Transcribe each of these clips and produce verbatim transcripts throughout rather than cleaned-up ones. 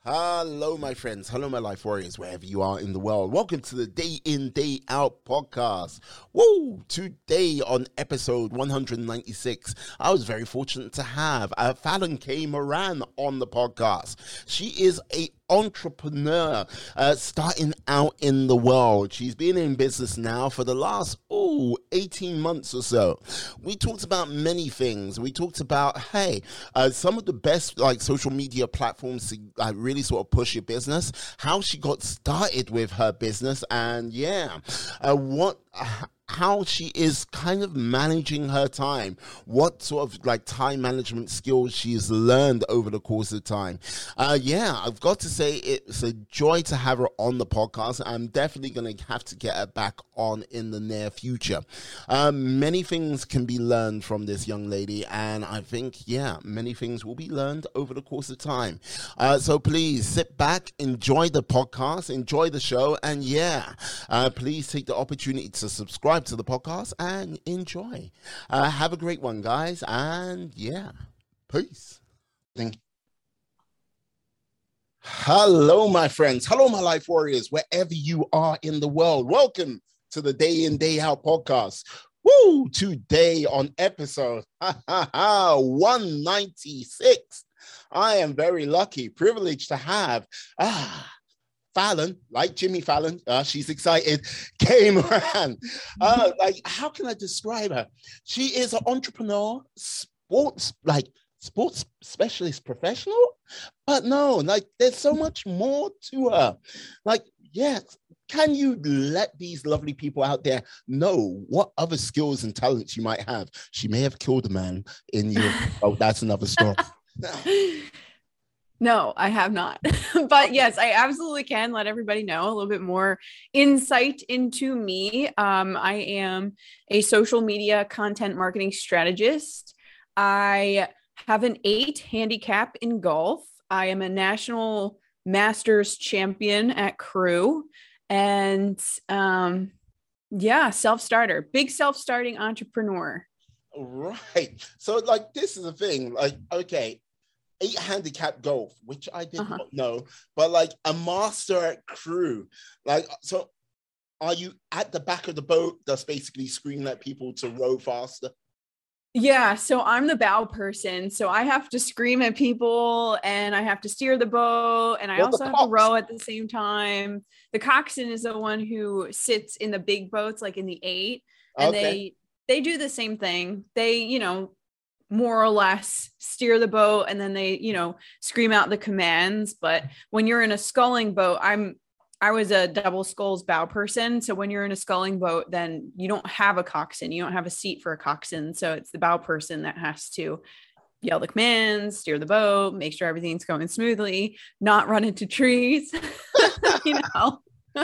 Hello, my friends. Hello, my life warriors, wherever you are in the world. Welcome to the Day In, Day Out podcast. Woo! Today on episode one ninety-six, I was very fortunate to have uh, Fallon K. Moran on the podcast. She is a entrepreneur uh, starting out in the world. She's been in business now for the last, oh, eighteen months or so. We talked about many things. We talked about, hey, uh, some of the best like social media platforms to uh, really sort of push your business, how she got started with her business, and yeah, uh, what... Uh, how she is kind of managing her time, what sort of like time management skills she's learned over the course of time. Uh, yeah, I've got to say it's a joy to have her on the podcast. I'm definitely going to have to get her back on in the near future. Um, many things can be learned from this young lady, and I think, yeah, many things will be learned over the course of time. Uh, so please sit back, enjoy the podcast, enjoy the show, and yeah, uh, please take the opportunity to subscribe to the podcast and enjoy. Uh, have a great one, guys, and yeah, peace. Thank you. Hello, my friends. Hello, my life warriors, wherever you are in the world. Welcome to the Day In, Day Out podcast. Woo! Today on episode one ninety-six, I am very lucky, privileged to have ah. Fallon, like Jimmy Fallon, uh, she's excited, came around. Uh, like, how can I describe her? She is an entrepreneur, sports, like sports specialist professional, but no, like there's so much more to her. Like, yes, can you let these lovely people out there know what other skills and talents you might have? She may have killed a man in you. Oh, that's another story. No, I have not. But yes, I absolutely can let everybody know a little bit more insight into me. Um, I am a social media content marketing strategist. I have an eight handicap in golf. I am a national masters champion at crew. And um, yeah, self-starter, big self-starting entrepreneur. Right. So like, this is the thing, like, okay, eight handicap golf, which I did uh-huh. not know, but like a master at crew. Like, so are you at the back of the boat that's basically screaming at people to row faster? Yeah, so I'm the bow person. So I have to scream at people and I have to steer the boat and I what also have to row at the same time. The coxswain is the one who sits in the big boats, like in the eight, and okay. they they do the same thing. They, you know, more or less steer the boat and then they, you know, scream out the commands. But when you're in a sculling boat, I'm, I was a double sculls bow person. So when you're in a sculling boat, then you don't have a coxswain. You don't have a seat for a coxswain. So it's the bow person that has to yell the commands, steer the boat, make sure everything's going smoothly, not run into trees, you know.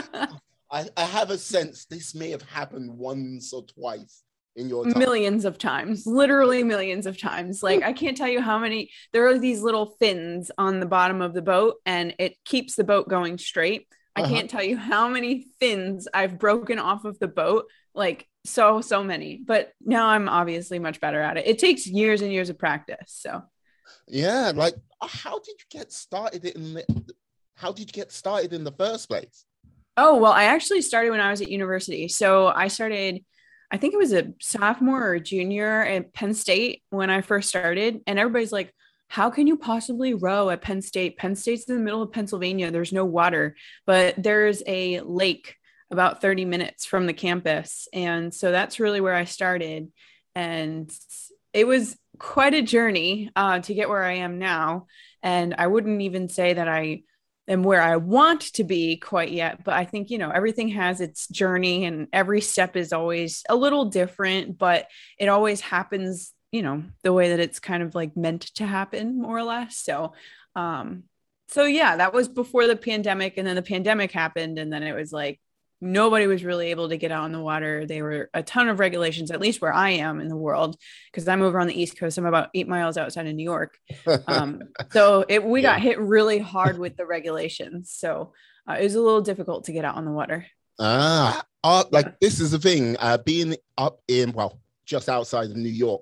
I, I have a sense this may have happened once or twice. In your time. Millions of times, literally millions of times. Like, I can't tell you how many, there are these little fins on the bottom of the boat and it keeps the boat going straight. I uh-huh. can't tell you how many fins I've broken off of the boat. Like so, so many, but now I'm obviously much better at it. It takes years and years of practice. So yeah, like how did you get started in the, how did you get started in the first place? Oh, well, I actually started when I was at university. So I started I think it was a sophomore or a junior at Penn State when I first started. And everybody's like, how can you possibly row at Penn State? Penn State's in the middle of Pennsylvania. There's no water, but there's a lake about thirty minutes from the campus. And so that's really where I started. And it was quite a journey uh, to get where I am now. And I wouldn't even say that I am where I want to be quite yet, but I think, you know, everything has its journey and every step is always a little different, but it always happens, you know, the way that it's kind of like meant to happen, more or less. So, um, so yeah, that was before the pandemic, and then the pandemic happened, and then it was like, nobody was really able to get out on the water. There were a ton of regulations, at least where I am in the world, because I'm over on the East Coast. I'm about eight miles outside of New York. Um, so it, we yeah. got hit really hard with the regulations. So uh, it was a little difficult to get out on the water. Ah, uh, like yeah. This is the thing, uh, being up in, well, just outside of New York.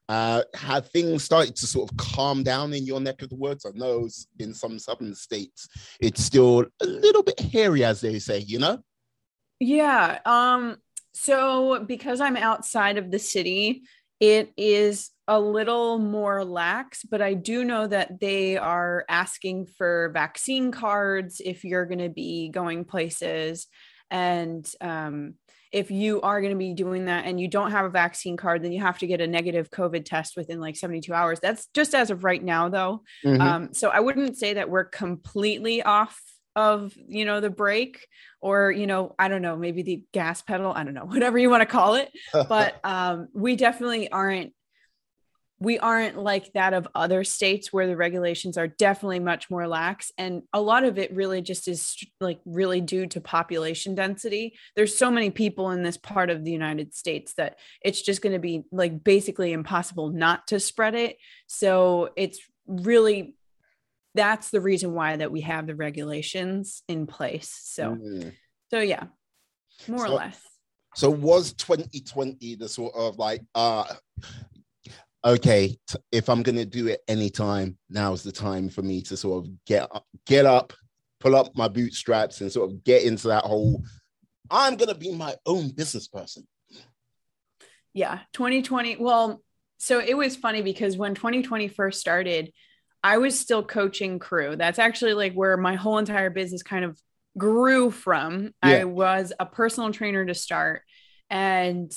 Uh, have things started to sort of calm down in your neck of the woods? I know in some southern states, it's still a little bit hairy, as they say, you know? Yeah. Um, so because I'm outside of the city, it is a little more lax, but I do know that they are asking for vaccine cards if you're going to be going places. And um, if you are going to be doing that and you don't have a vaccine card, then you have to get a negative COVID test within like seventy-two hours. That's just as of right now, though. Mm-hmm. Um, so I wouldn't say that we're completely off of, you know, the brake, or, you know, I don't know, maybe the gas pedal, I don't know, whatever you want to call it. But um, we definitely aren't, we aren't like that of other states where the regulations are definitely much more lax. And a lot of it really just is like really due to population density. There's so many people in this part of the United States that it's just going to be like basically impossible not to spread it. So it's really, that's the reason why that we have the regulations in place. So, mm. so yeah, more so, or less. So was twenty twenty the sort of like, uh, okay, t- if I'm going to do it anytime, now's the time for me to sort of get up, get up, pull up my bootstraps and sort of get into that whole, I'm going to be my own business person. Yeah. twenty twenty. Well, so it was funny because when twenty twenty first started, I was still coaching crew. That's actually like where my whole entire business kind of grew from. Yeah. I was a personal trainer to start. And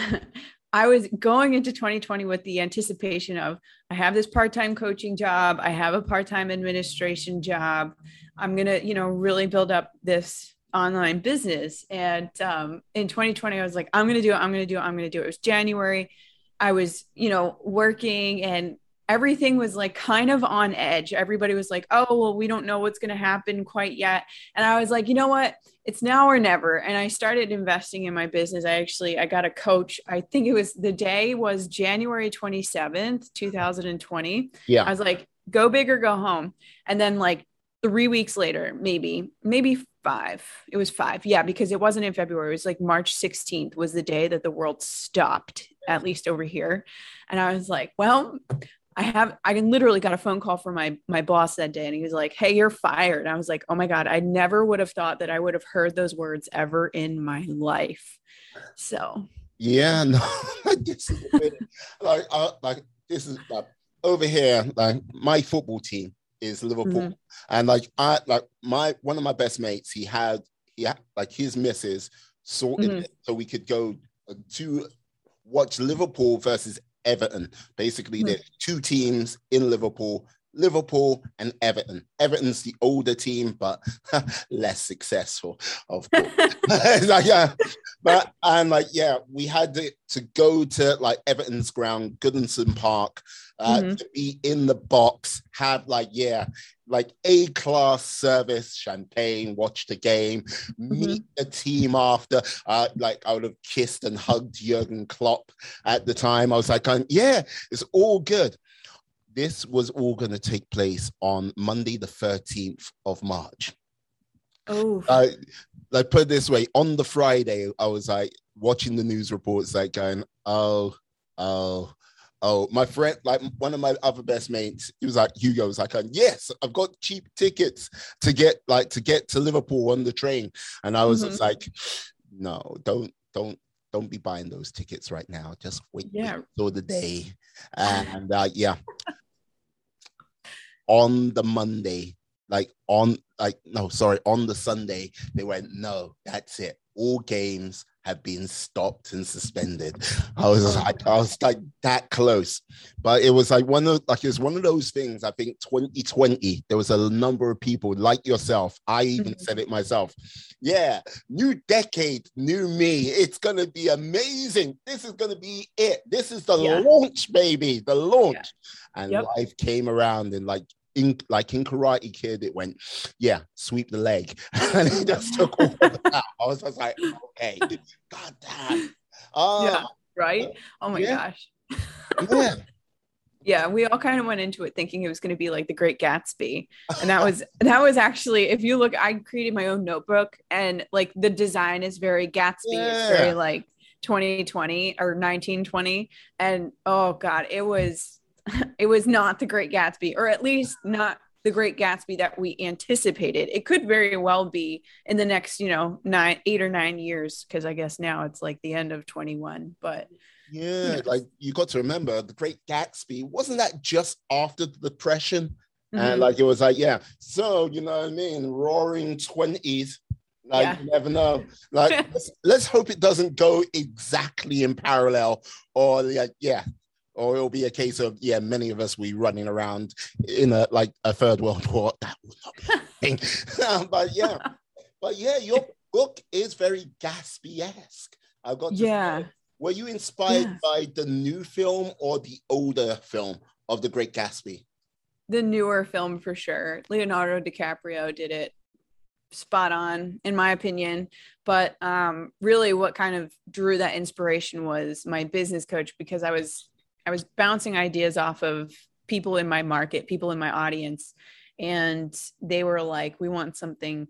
I was going into twenty twenty with the anticipation of, I have this part-time coaching job. I have a part-time administration job. I'm going to, you know, really build up this online business. And um, in twenty twenty, I was like, I'm going to do it. I'm going to do it. I'm going to do it. It was January. I was, you know, working and everything was like kind of on edge. Everybody was like, oh, well, we don't know what's going to happen quite yet. And I was like, you know what? It's now or never. And I started investing in my business. I actually, I got a coach. I think it was the day was January twenty-seventh, twenty twenty. Yeah. I was like, go big or go home. And then like three weeks later, maybe, maybe five, it was five. Yeah. Because it wasn't in February. It was like March sixteenth was the day that the world stopped, at least over here. And I was like, well, I have, I literally got a phone call from my, my boss that day. And he was like, hey, you're fired. And I was like, oh my God, I never would have thought that I would have heard those words ever in my life. So. Yeah, no, this is like, uh, like this is like over here, like my football team is Liverpool. Mm-hmm. And like, I, like my, one of my best mates, he had, he had like his missus sorted mm-hmm. it so we could go to watch Liverpool versus Everton. Basically, mm-hmm. there's two teams in Liverpool, Liverpool and Everton. Everton's the older team, but less successful, of course. like, yeah, but and like, yeah, we had to, to go to like Everton's ground, Goodison Park, uh, mm-hmm. to be in the box, have like, yeah, like A-class service, champagne, watch the game, mm-hmm. meet the team after. Uh, like I would have kissed and hugged Jurgen Klopp at the time. I was like, um, yeah, it's all good. This was all going to take place on Monday, the thirteenth of March. Oh, uh, like put it this way, on the Friday, I was like watching the news reports, like going, oh, oh, oh, my friend, like one of my other best mates, he was like, Hugo was like, yes, I've got cheap tickets to get like to get to Liverpool on the train. And I was mm-hmm. just like, no, don't, don't, don't be buying those tickets right now. Just wait, yeah. wait till the day. And uh, yeah. On the Monday, like on, like, no, sorry, on the Sunday, they went, no, that's it. All games have been stopped and suspended. I was like, I was like that close. But it was like one of, like, it was one of those things, I think twenty twenty, there was a number of people like yourself. I even said it myself. Yeah, new decade, new me. It's going to be amazing. This is going to be it. This is the yeah. launch, baby, the launch. Yeah. And yep. life came around and like, in like in Karate Kid, it went, yeah, sweep the leg. And it just took all of that. I was just like, okay, God damn. Uh, yeah, right? Oh my yeah. gosh. Yeah. Yeah, we all kind of went into it thinking it was going to be like The Great Gatsby. And that was, that was actually, if you look, I created my own notebook and like the design is very Gatsby. Yeah. It's very like twenty twenty or nineteen twenty, and oh god, it was it was not The Great Gatsby, or at least not The Great Gatsby that we anticipated. It could very well be in the next, you know, nine, eight or nine years, because I guess now it's like the end of twenty-one. But yeah, like you got to remember, The Great Gatsby, wasn't that just after the Depression? Mm-hmm. And like it was like, yeah, so you know what I mean, roaring twenties. Like yeah. You never know. Like let's, let's hope it doesn't go exactly in parallel, or like yeah. Or it'll be a case of, yeah, many of us we running around in a like a third world war. That would not be a thing. But yeah, but yeah, your book is very Gatsby-esque. I've got to yeah. say, were you inspired yeah. by the new film or the older film of The Great Gatsby? The newer film for sure. Leonardo DiCaprio did it spot on, in my opinion. But um, really what kind of drew that inspiration was my business coach, because I was I was bouncing ideas off of people in my market, people in my audience. And they were like, we want something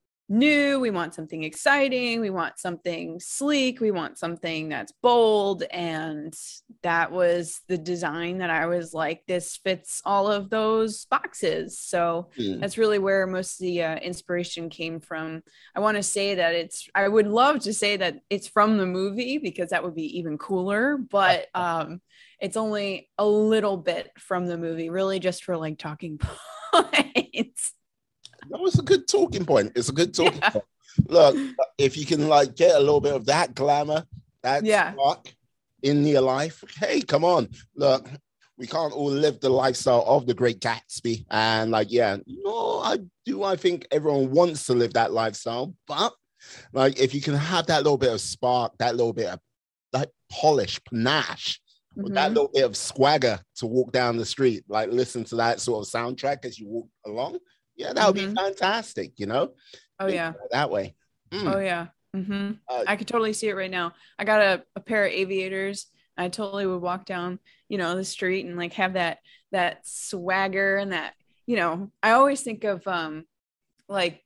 new. We want something exciting. We want something sleek. We want something that's bold. And that was the design that I was like, this fits all of those boxes. So mm. that's really where most of the uh, inspiration came from. I want to say that it's, I would love to say that it's from the movie, because that would be even cooler. But um, it's only a little bit from the movie, really just for like talking points. No, it's a good talking point. It's a good talking yeah. point. Look, if you can like get a little bit of that glamour, that yeah. spark in your life, hey, come on. Look, we can't all live the lifestyle of The Great Gatsby. And like, yeah, no, I do. I think everyone wants to live that lifestyle. But like, if you can have that little bit of spark, that little bit of like polish, panache, mm-hmm. that little bit of swagger to walk down the street, like listen to that sort of soundtrack as you walk along. Yeah, that would mm-hmm. be fantastic, you know? Oh, yeah. That way. Mm. Oh, yeah. Mm-hmm. Uh, I could totally see it right now. I got a, a pair of aviators. I totally would walk down, you know, the street and like have that, that swagger and that, you know, I always think of um like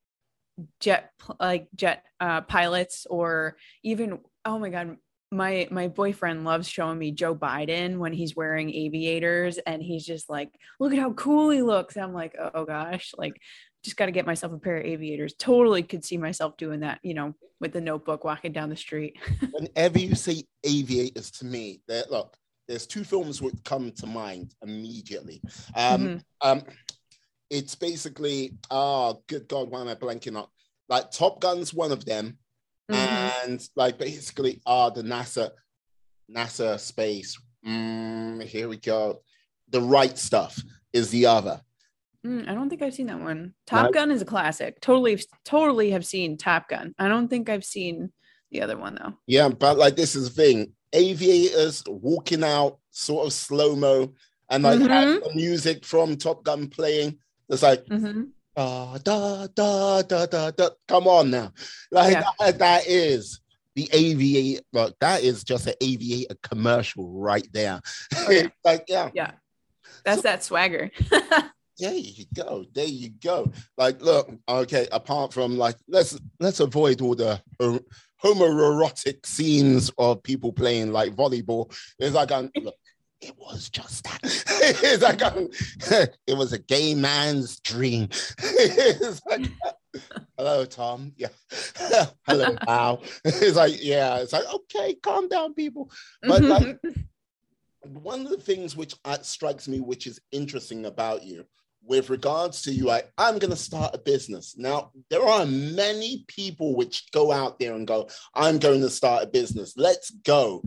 jet, like jet uh, pilots, or even, oh my God, my my boyfriend loves showing me Joe Biden when he's wearing aviators, and he's just like, look at how cool he looks. And I'm like, oh gosh, like just got to get myself a pair of aviators. Totally could see myself doing that, you know, with the notebook walking down the street. Whenever you say aviators to me, that look, there's two films would come to mind immediately. Um, mm-hmm. um, it's basically, oh, good God, why am I blanking up? Like Top Gun's one of them. Mm-hmm. And like basically are uh, the NASA NASA space. Mm, here we go. The Right Stuff is the other. Mm, I don't think I've seen that one. Top no. Gun is a classic. Totally, totally have seen Top Gun. I don't think I've seen the other one though. Yeah, but like this is the thing. Aviators walking out, sort of slow-mo, and like mm-hmm. have the music from Top Gun playing. It's like mm-hmm. Da, da, da, da, da, da. Come on now. Like yeah. that, that is the aviator. Look, that is just an aviator commercial right there. Oh, yeah. Like, yeah. Yeah. That's so, that swagger. There you go. There you go. Like, look, okay, apart from like, let's let's avoid all the uh, homoerotic scenes of people playing like volleyball. It's like, um, look, it was just that. It's like, um, it was a gay man's dream. It's like, hello, Tom. Yeah. Hello, Wow. It's like, yeah. It's like, okay, calm down, people. But like, one of the things which uh, strikes me, which is interesting about you, with regards to you, like, I'm going to start a business. Now, there are many people which go out there and go, I'm going to start a business. Let's go.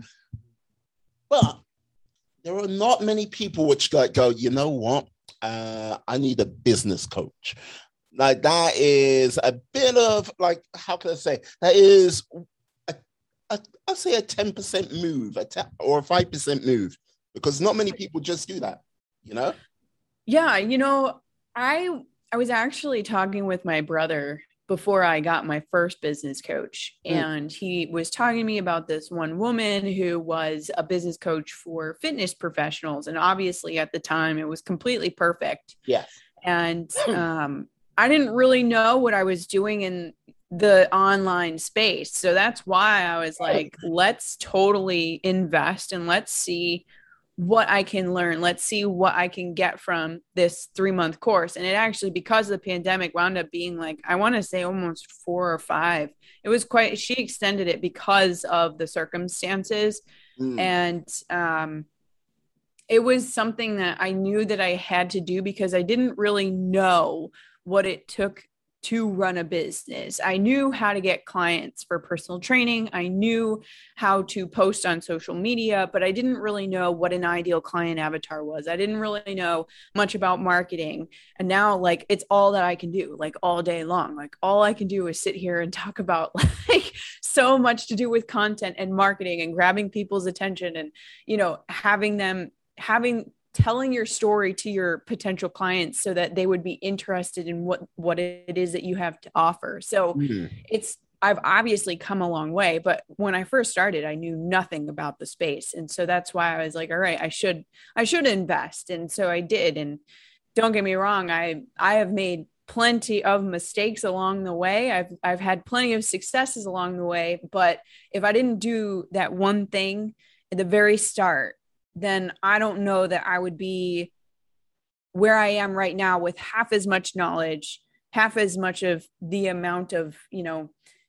But there are not many people which like go, you know what? Uh, I need a business coach. Like that is a bit of like, how can I say? That is, a, a, I'll say a ten percent move a ten, or a five percent move, because not many people just do that, you know? Yeah, you know, I I was actually talking with my brother before I got my first business coach. Mm. And he was talking to me about this one woman who was a business coach for fitness professionals. And obviously at the time it was completely perfect. Yes. And um, I didn't really know what I was doing in the online space. So that's why I was like, let's totally invest and let's see what I can learn. Let's see what I can get from this three month course. And it actually, because of the pandemic, wound up being like, I want to say almost four or five. It was quite, she extended it because of the circumstances. Mm. And um, it was something that I knew that I had to do because I didn't really know what it took to run a business. I knew how to get clients for personal training. I knew how to post on social media, but I didn't really know what an ideal client avatar was. I didn't really know much about marketing. And now like, it's all that I can do like all day long. Like all I can do is sit here and talk about like so much to do with content and marketing and grabbing people's attention and, you know, having them having telling your story to your potential clients so that they would be interested in what, what it is that you have to offer. So mm-hmm. it's, I've obviously come a long way, but when I first started, I knew nothing about the space. And so that's why I was like, all right, I should, I should invest. And so I did. And don't get me wrong. I, I have made plenty of mistakes along the way. I've, I've had plenty of successes along the way, but if I didn't do that one thing at the very start, then I don't know that I would be where I am right now with half as much knowledge, half as much of the amount of, you know,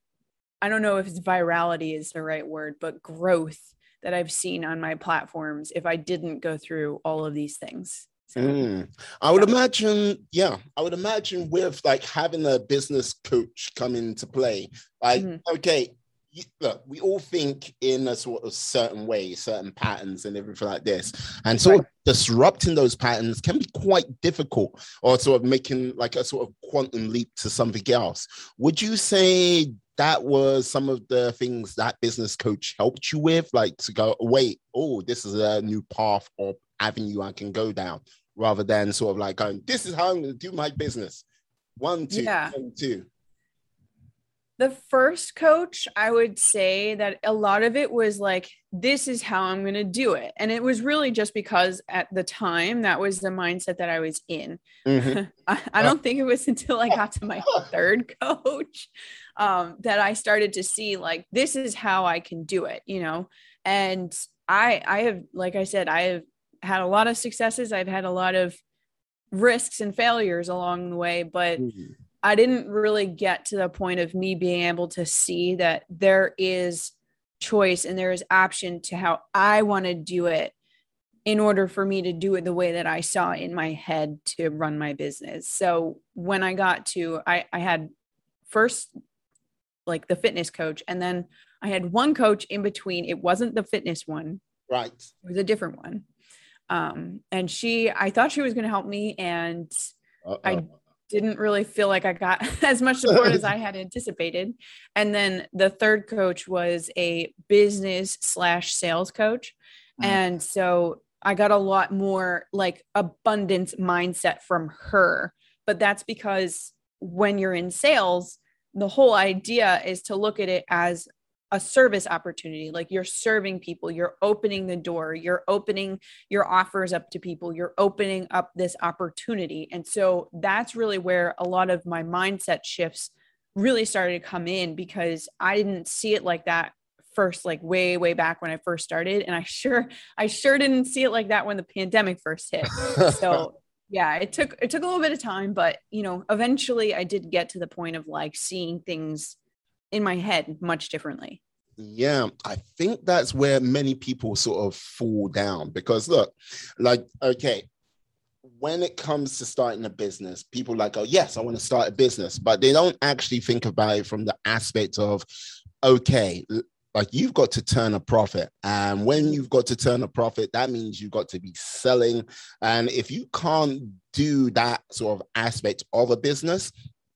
I don't know if it's virality is the right word, but growth that I've seen on my platforms if I didn't go through all of these things. So, mm. I would yeah. imagine, yeah, I would imagine with like having a business coach come into play, like, mm-hmm. okay, look, we all think in a sort of certain way, certain patterns and everything like this. And sort right. of disrupting those patterns can be quite difficult, or sort of making like a sort of quantum leap to something else. Would you say that was some of the things that business coach helped you with? Like to go, wait, oh, this is a new path or avenue I can go down, rather than sort of like going, this is how I'm going to do my business. One, two, yeah. one, two. The first coach, I would say that a lot of it was like, this is how I'm going to do it. And it was really just because at the time, that was the mindset that I was in. Mm-hmm. I, I don't think it was until I got to my third coach um, that I started to see like, this is how I can do it, you know? And I, I have, like I said, I have had a lot of successes. I've had a lot of risks and failures along the way, but mm-hmm. I didn't really get to the point of me being able to see that there is choice and there is option to how I want to do it in order for me to do it the way that I saw in my head to run my business. So when I got to, I, I had first like the fitness coach, and then I had one coach in between. It wasn't the fitness one. Right. It was a different one. Um, and she, I thought she was going to help me, and Uh-oh. I didn't really feel like I got as much support as I had anticipated. And then the third coach was a business slash sales coach. Mm. And so I got a lot more like abundance mindset from her, but that's because when you're in sales, the whole idea is to look at it as a service opportunity. Like you're serving people, you're opening the door, you're opening your offers up to people, you're opening up this opportunity. And so that's really where a lot of my mindset shifts really started to come in, because I didn't see it like that first, like way, way back when I first started. And I sure, I sure didn't see it like that when the pandemic first hit. So yeah, it took, it took a little bit of time, but you know, eventually I did get to the point of like seeing things in my head much differently. Yeah, I think that's where many people sort of fall down, because look, like, okay, when it comes to starting a business, people are like, oh, yes, I want to start a business, but they don't actually think about it from the aspect of, okay, like you've got to turn a profit. And when you've got to turn a profit, that means you've got to be selling. And if you can't do that sort of aspect of a business,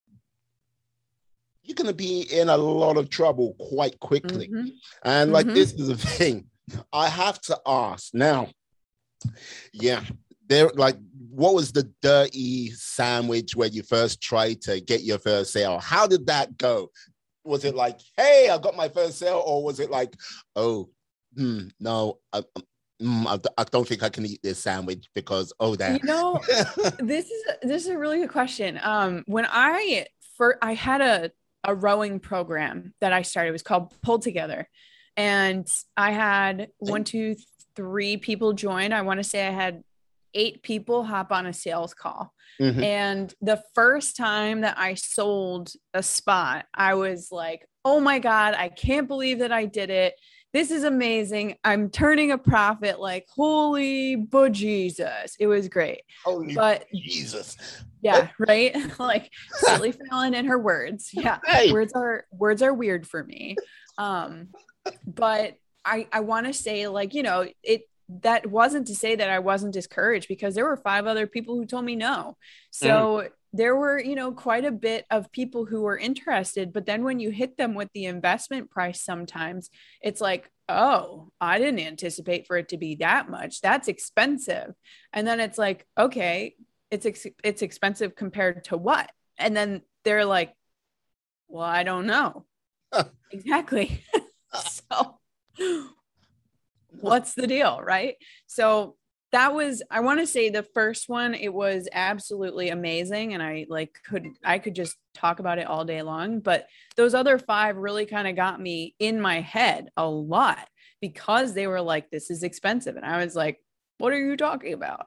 you're going to be in a lot of trouble quite quickly. Mm-hmm. And like, mm-hmm. this is the thing I have to ask now. Yeah. There, like, what was the dirty sandwich where you first tried to get your first sale? How did that go? Was it like, hey, I got my first sale? Or was it like, oh, hmm, no, I, Mm, I, I don't think I can eat this sandwich because, oh, that. You know, this is this is a really good question. Um, when I first, I had a a rowing program that I started. It was called Pull Together. And I had one, two, three people join. I want to say I had eight people hop on a sales call. Mm-hmm. And the first time that I sold a spot, I was like, oh my God, I can't believe that I did it. This is amazing. I'm turning a profit. Like, holy bejesus. It was great. Holy but Jesus. Yeah, right. Like Silly Fallon and her words. Yeah. Hey. Words are words are weird for me. Um, but I I want to say, like, you know, it that wasn't to say that I wasn't discouraged, because there were five other people who told me no. So mm. there were, you know, quite a bit of people who were interested, but then when you hit them with the investment price, sometimes it's like, oh, I didn't anticipate for it to be that much. That's expensive. And then it's like, okay, it's, ex- it's expensive compared to what? And then they're like, well, I don't know. Exactly. So what's the deal? Right. So that was, I want to say the first one, it was absolutely amazing. And I like could, I could just talk about it all day long, but those other five really kind of got me in my head a lot, because they were like, this is expensive. And I was like, what are you talking about?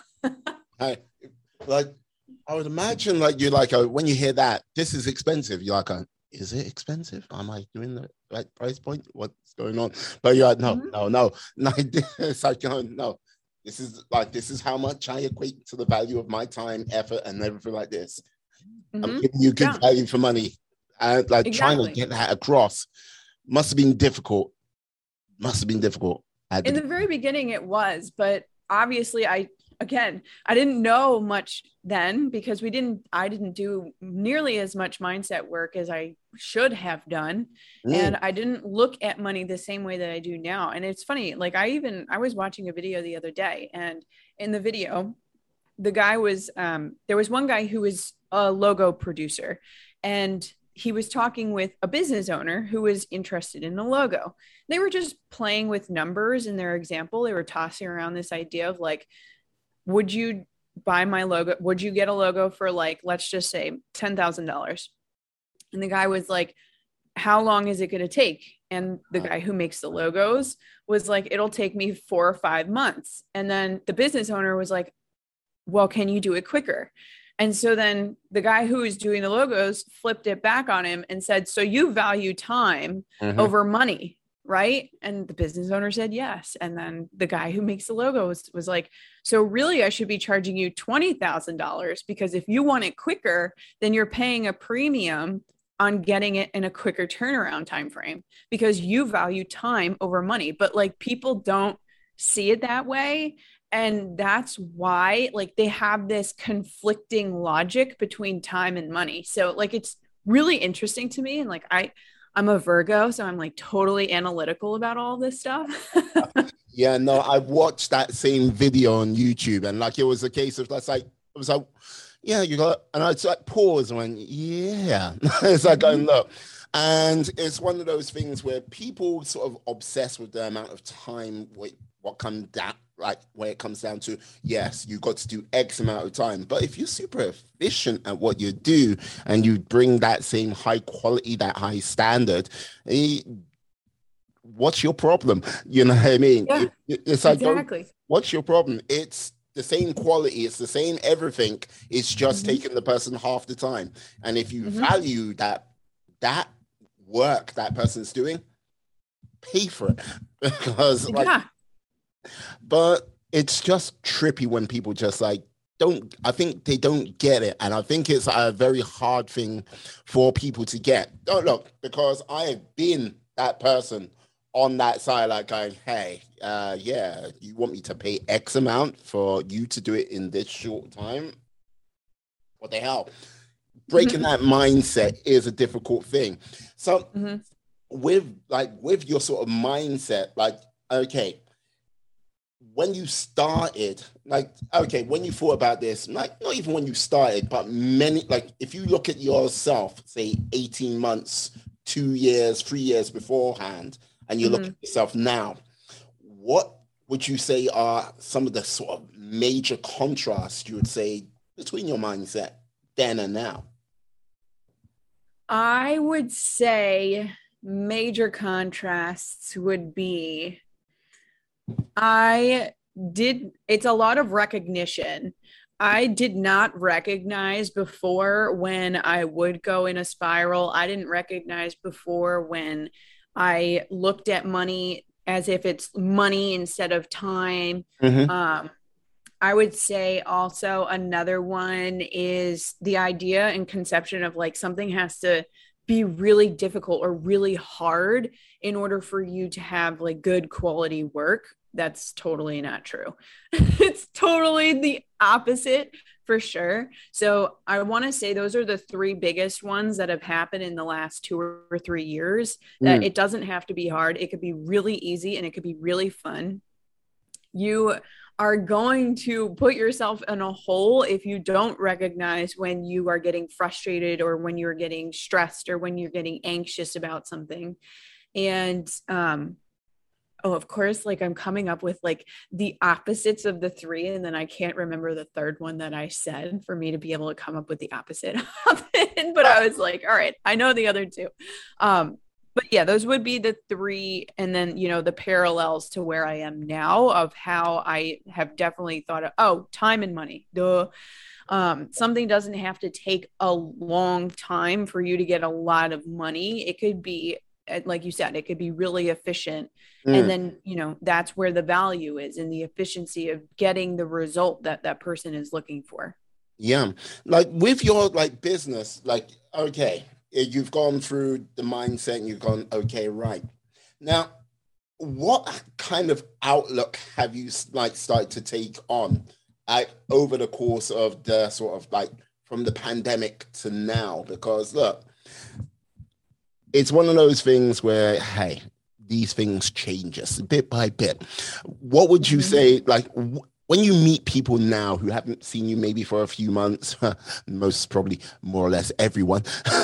I like, I would imagine like you're like, a, when you hear that, this is expensive, you're like, a, is it expensive? Am I doing the right price point? What's going on? But you're like, no, mm-hmm. no, no, no. It's like, no, no. This is like, this is how much I equate to the value of my time, effort, and everything like this. Mm-hmm. I'm giving you good yeah. value for money. And like exactly. trying to get that across must have been difficult. Must have been difficult. In the, the very beginning, it was, but obviously I, again, I didn't know much then, because we didn't, I didn't do nearly as much mindset work as I should have done. Mm. And I didn't look at money the same way that I do now. And it's funny, like I even, I was watching a video the other day, and in the video, the guy was, um, there was one guy who was a logo producer, and he was talking with a business owner who was interested in the logo. They were just playing with numbers in their example. They were tossing around this idea of like, would you buy my logo? Would you get a logo for like, let's just say ten thousand dollars? And the guy was like, how long is it going to take? And the guy who makes the logos was like, it'll take me four or five months. And then the business owner was like, well, can you do it quicker? And so then the guy who was doing the logos flipped it back on him and said, so you value time mm-hmm. over money, right? And the business owner said yes. And then the guy who makes the logo was, was like, so really I should be charging you twenty thousand dollars, because if you want it quicker, then you're paying a premium on getting it in a quicker turnaround time frame, because you value time over money. But like people don't see it that way. And that's why like they have this conflicting logic between time and money. So like, it's really interesting to me. And like, I, I'm a Virgo, so I'm like totally analytical about all this stuff. Yeah, no, I watched that same video on YouTube, and like, it was a case of that's like, it was like, yeah, you got, and I just like pause and went, yeah. It's like going, look. And it's one of those things where people sort of obsess with the amount of time, with what comes down, like where it comes down to, yes, you got to do X amount of time. But if you're super efficient at what you do and you bring that same high quality, that high standard, eh, what's your problem? You know what I mean? Yeah, it, it's like, exactly. What's your problem? It's the same quality. It's the same everything. It's just mm-hmm. taking the person half the time. And if you mm-hmm. value that, that work that person's doing, pay for it. Because like, yeah. But it's just trippy when people just like don't, I think they don't get it. And I think it's a very hard thing for people to get. Don't look, because I have been that person on that side, like going, hey, uh, yeah, you want me to pay X amount for you to do it in this short time? What the hell? Breaking that mindset is a difficult thing. So mm-hmm. with like, with your sort of mindset, like, okay, when you started, like, okay, when you thought about this, like, not even when you started, but many, like, if you look at yourself, say eighteen months, two years, three years beforehand, and you mm-hmm. look at yourself now, what would you say are some of the sort of major contrasts you would say between your mindset then and now? I would say major contrasts would be I did, it's a lot of recognition. I did not recognize before when I would go in a spiral. I didn't recognize before when I looked at money as if it's money instead of time. Mm-hmm. Um, I would say also another one is the idea and conception of like something has to be really difficult or really hard in order for you to have like good quality work. That's totally not true. It's totally the opposite for sure. So I want to say those are the three biggest ones that have happened in the last two or three years, that Mm. it doesn't have to be hard. It could be really easy and it could be really fun. You are going to put yourself in a hole if you don't recognize when you are getting frustrated or when you're getting stressed or when you're getting anxious about something. And um oh, of course, like I'm coming up with like the opposites of the three, and then I can't remember the third one that I said for me to be able to come up with the opposite of it. But I was like, all right, I know the other two. Um, but yeah, those would be the three. And then, you know, the parallels to where I am now of how I have definitely thought of, oh, time and money. Duh. Um, something doesn't have to take a long time for you to get a lot of money. It could be, like you said, it could be really efficient. Mm. And then, you know, that's where the value is in the efficiency of getting the result that that person is looking for. Yeah. Like with your like business, like, okay, you've gone through the mindset and you've gone, okay, right. Now, what kind of outlook have you like started to take on like over the course of the sort of like from the pandemic to now? Because look, it's one of those things where, hey, these things change us bit by bit. What would you Mm-hmm. say, like, w- when you meet people now who haven't seen you maybe for a few months, most probably more or less everyone,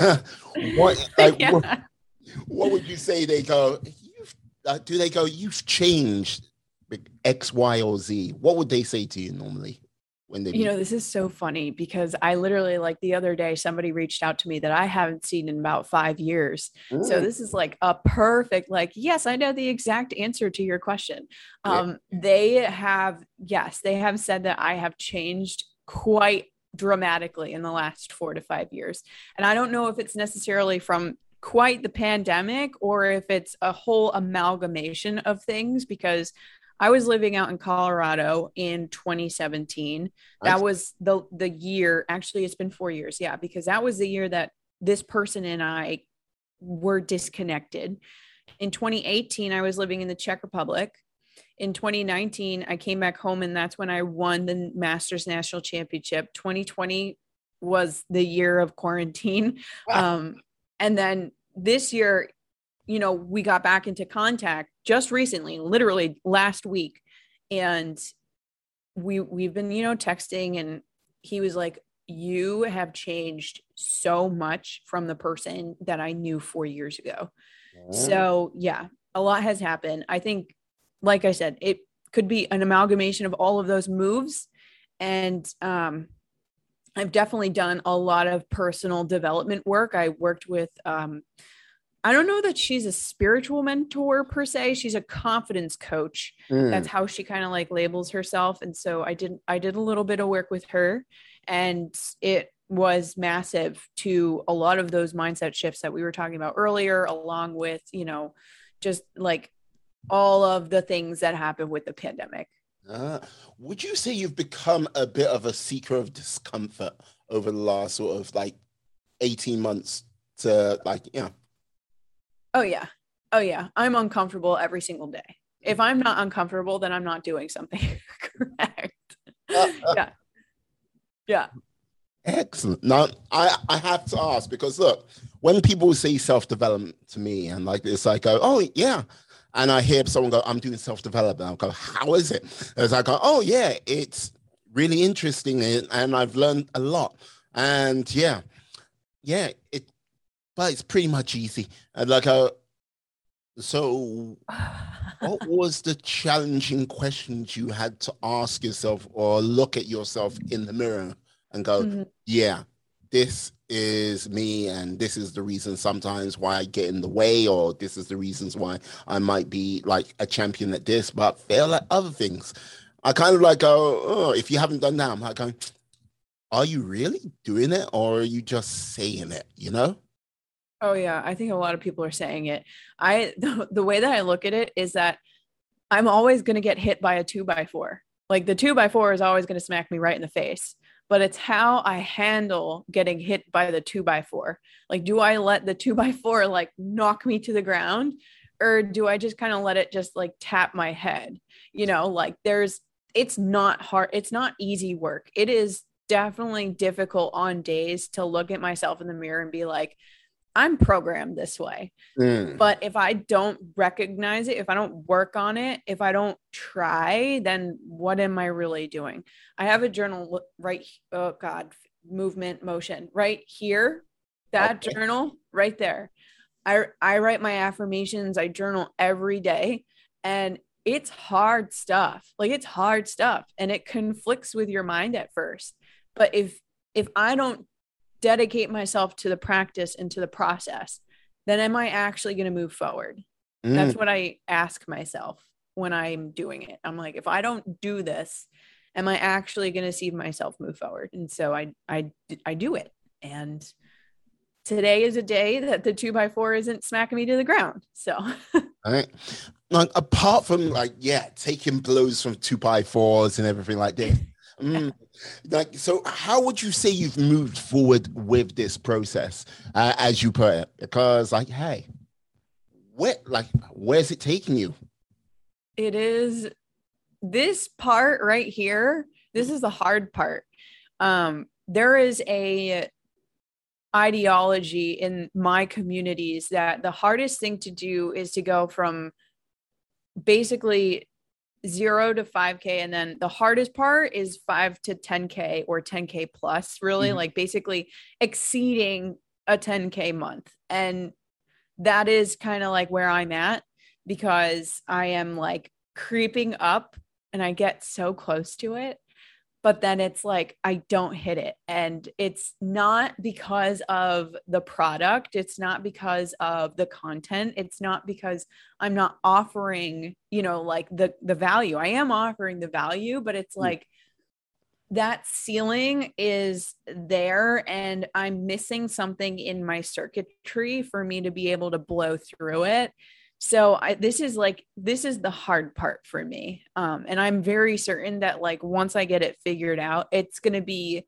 what, like, Yeah. what, what would you say they go, you've, uh, do they go, you've changed X, Y, or Z? What would they say to you normally? When they You meet? know, this is so funny because I literally, like the other day, somebody reached out to me that I haven't seen in about five years. So Mm, this is like a perfect, like, yes, I know the exact answer to your question. yeah. Um, they have, yes, they have said that I have changed quite dramatically in the last four to five years. And I don't know if it's necessarily from quite the pandemic or if it's a whole amalgamation of things, because I was living out in Colorado in twenty seventeen. That Nice. was the the year, actually it's been four years. Yeah, because that was the year that this person and I were disconnected. In twenty eighteen, I was living in the Czech Republic. In twenty nineteen, I came back home and that's when I won the Masters National Championship. twenty twenty was the year of quarantine. Um, and then this year, you know, we got back into contact just recently, literally last week. And we, we've been, you know, texting, and he was like, you have changed so much from the person that I knew four years ago. So yeah, a lot has happened. I think, like I said, it could be an amalgamation of all of those moves. And, um, I've definitely done a lot of personal development work. I worked with, um, I don't know that she's a spiritual mentor per se. She's a confidence coach. Mm. That's how she kind of like labels herself. And so I did, I did a little bit of work with her, and it was massive to a lot of those mindset shifts that we were talking about earlier, along with, you know, just like all of the things that happened with the pandemic. Uh, would you say you've become a bit of a seeker of discomfort over the last sort of like eighteen months to like, yeah. Oh yeah. Oh yeah. I'm uncomfortable every single day. If I'm not uncomfortable, then I'm not doing something correct. Yeah. Yeah. Excellent. Now, I, I have to ask, because look, when people say self-development to me and like this, I go, oh yeah. And I hear someone go, I'm doing self-development. I'll go, how is it? As I go, oh yeah, it's really interesting. And, and I've learned a lot. And yeah, yeah, it, but it's pretty much easy. And like, uh, so what was the challenging questions you had to ask yourself or look at yourself in the mirror and go, Mhm. yeah, this is me, and this is the reason sometimes why I get in the way, or this is the reasons why I might be like a champion at this, but fail at other things. I kind of like go, oh, if you haven't done that, I'm like going, are you really doing it, or are you just saying it, you know? Oh yeah, I think a lot of people are saying it. I the, the way that I look at it is that I'm always going to get hit by a two by four. Like the two by four is always going to smack me right in the face, but it's how I handle getting hit by the two by four. Like, do I let the two by four like knock me to the ground, or do I just kind of let it just like tap my head? You know, like there's, it's not hard. It's not easy work. It is definitely difficult on days to look at myself in the mirror and be like, I'm programmed this way. Mm. But if I don't recognize it, if I don't work on it, if I don't try, then what am I really doing? I have a journal right. Oh God, movement, motion right here. That okay. Journal right there. I, I write my affirmations. I journal every day, and it's hard stuff. Like it's hard stuff, and it conflicts with your mind at first. But if, if I don't dedicate myself to the practice and to the process, then am I actually going to move forward? Mm. That's what I ask myself when I'm doing it. I'm like, if I don't do this, am I actually going to see myself move forward? And so I, I, I do it. And today is a day that the two by four isn't smacking me to the ground. So, all right. Like apart from like, yeah, taking blows from two by fours and everything like this. Mm. Like, so how would you say you've moved forward with this process, uh, as you put it? Because like, hey, where, like, where's it taking you? It is this part right here. This is the hard part. Um, there is a ideology in my communities that the hardest thing to do is to go from basically zero to five K. And then the hardest part is five to ten K or ten K plus, really, mm-hmm. like basically exceeding a ten K month. And that is kind of like where I'm at, because I am like creeping up and I get so close to it, but then it's like, I don't hit it. And it's not because of the product. It's not because of the content. It's not because I'm not offering, you know, like the, the value. I am offering the value, but it's like mm. that ceiling is there, and I'm missing something in my circuitry for me to be able to blow through it. So I, this is like, this is the hard part for me. Um, and I'm very certain that like, once I get it figured out, it's going to be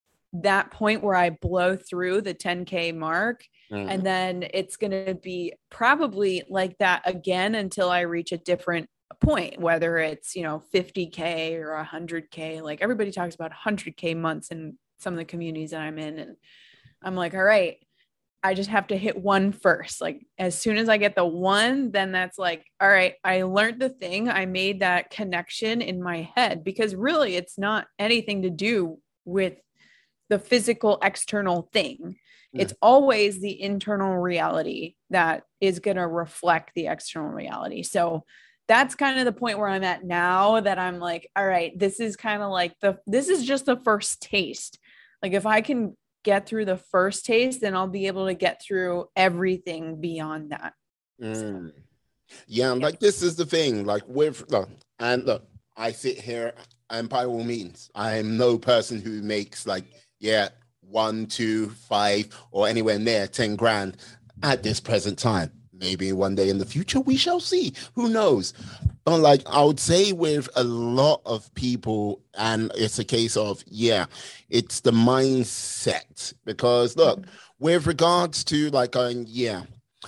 that point where I blow through the ten K mark. Mm. And then it's going to be probably like that again until I reach a different point, whether it's, you know, fifty K or one hundred K. Like everybody talks about one hundred K months in some of the communities that I'm in. And I'm like, all right, I just have to hit one first. Like as soon as I get the one, then that's like, all right, I learned the thing. I made that connection in my head, because really it's not anything to do with the physical external thing. Yeah. It's always the internal reality that is going to reflect the external reality. So that's kind of the point where I'm at now, that I'm like, all right, this is kind of like the, this is just the first taste. Like if I can get through the first taste, then I'll be able to get through everything beyond that. Mm. So, yeah, yeah, like this is the thing, like with, look, and look, I sit here and by all means, I'm no person who makes like, yeah, one, two, five, or anywhere near ten grand at this present time. Maybe one day in the future, we shall see. Who knows? But like I would say with a lot of people, and it's a case of, yeah, it's the mindset. Because look, mm-hmm. with regards to like going, yeah,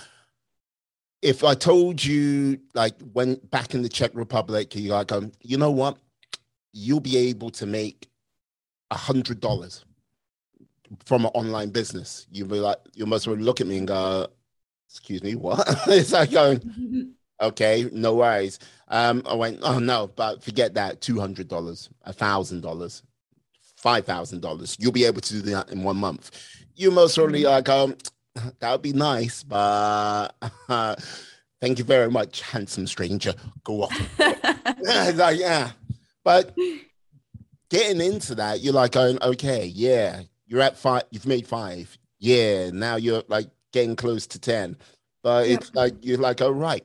if I told you like when back in the Czech Republic, you like, um, you know what? You'll be able to make a hundred dollars from an online business. You'll be like, you must look at me and go, excuse me, what? It's like going, okay, no worries. Um, I went, oh no, but forget that, two hundred dollars, one thousand dollars, five thousand dollars. You'll be able to do that in one month. You most probably like, um, that would be nice, but uh, thank you very much, handsome stranger. Go off. It's like, yeah. But getting into that, you're like going, okay, yeah, you're at five, you've made five. Yeah, now you're like getting close to ten. But Yep. it's like you're like, oh right.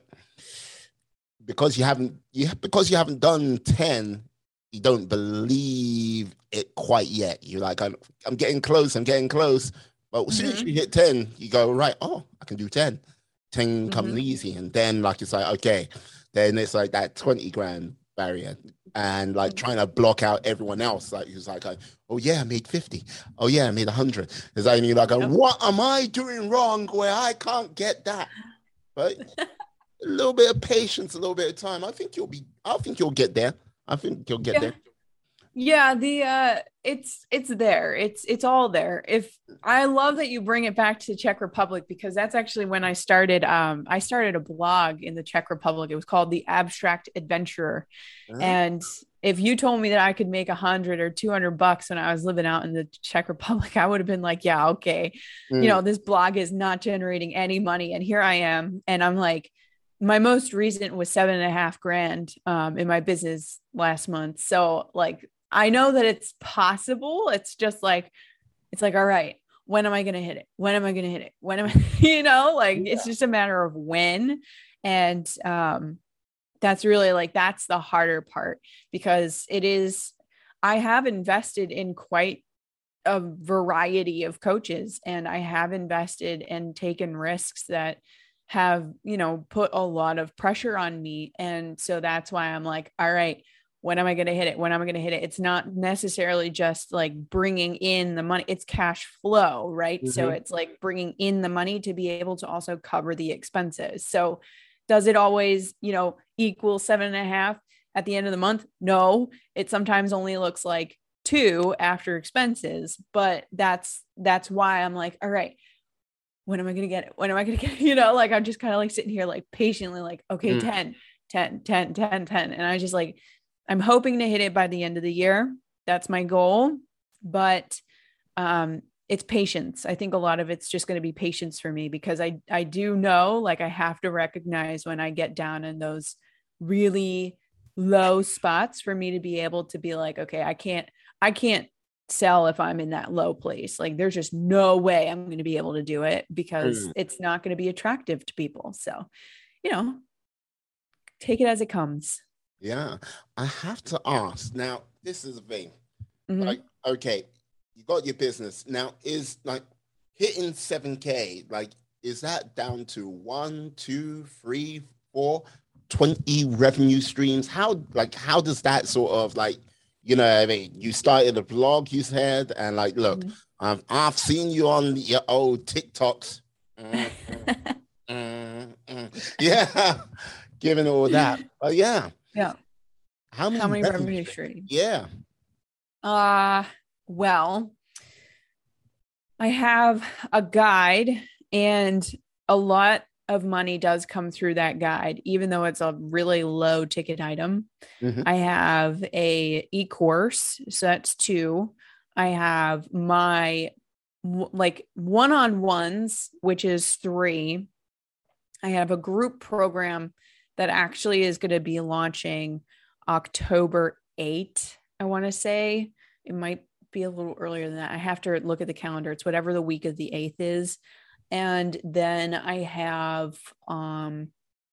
Because you haven't you because you haven't done ten, you don't believe it quite yet. You're like, I'm, I'm getting close, I'm getting close. But as soon as Mhm. you hit ten, you go, right, oh, I can do ten. ten comes Mhm. easy. And then like it's like, okay, then it's like that twenty grand barrier. And like trying to block out everyone else. Like who's like, oh yeah, I made fifty. Oh yeah, I made one hundred. It's like you're like, Yep. what am I doing wrong where I can't get that? But a little bit of patience, a little bit of time. I think you'll be, I think you'll get there. I think you'll get Yeah. there. Yeah, the uh it's it's there. It's it's all there. If I love that you bring it back to Czech Republic, because that's actually when I started um I started a blog in the Czech Republic. It was called The Abstract Adventurer. Uh-huh. And if you told me that I could make a hundred or two hundred bucks when I was living out in the Czech Republic, I would have been like, yeah, okay. Mm. You know, this blog is not generating any money. And here I am. And I'm like, my most recent was seven and a half grand um, in my business last month. So like, I know that it's possible. It's just like, it's like, all right, when am I going to hit it? When am I going to hit it? When am I, you know, like, Yeah. It's just a matter of when. And um, that's really like, that's the harder part, because it is, I have invested in quite a variety of coaches, and I have invested and taken risks that have, you know, put a lot of pressure on me. And so that's why I'm like, all right, when am I going to hit it? When am I going to hit it? It's not necessarily just like bringing in the money. It's cash flow, right? Mm-hmm. So it's like bringing in the money to be able to also cover the expenses. So does it always, you know, equal seven and a half at the end of the month? No, it sometimes only looks like two after expenses, but that's, that's why I'm like, all right, when am I going to get it? When am I going to get it? You know, like I'm just kind of like sitting here, like patiently, like, okay, Mm. ten, ten, ten, ten, ten. And I just like, I'm hoping to hit it by the end of the year. That's my goal, but um, it's patience. I think a lot of it's just going to be patience for me, because I, I do know, like, I have to recognize when I get down in those really low spots for me to be able to be like, okay, I can't, I can't sell if I'm in that low place. Like there's just no way I'm going to be able to do it, because Mm. it's not going to be attractive to people. So, you know, take it as it comes. Yeah. I have to ask now, this is the thing. Mhm. Like, okay, you got your business. Now, is like hitting seven K, like, is that down to one, two, three, four, twenty revenue streams? How, like, how does that sort of like, you know what I mean? You started a blog, you said, and like, look, Mhm. um, I've seen you on your old TikToks. Mm, mm, mm, mm. Yeah, given all that. But yeah. Yeah. How many, How many revenue revenue streams? streams? Yeah. Uh, well, I have a guide, and a lot of money does come through that guide, even though it's a really low ticket item. Mhm. I have a e-course, so that's two. I have my w- like one-on-ones, which is three. I have a group program that actually is going to be launching October eighth. I want to say it might be a little earlier than that. I have to look at the calendar. It's whatever the week of the eighth is. And then I have, um,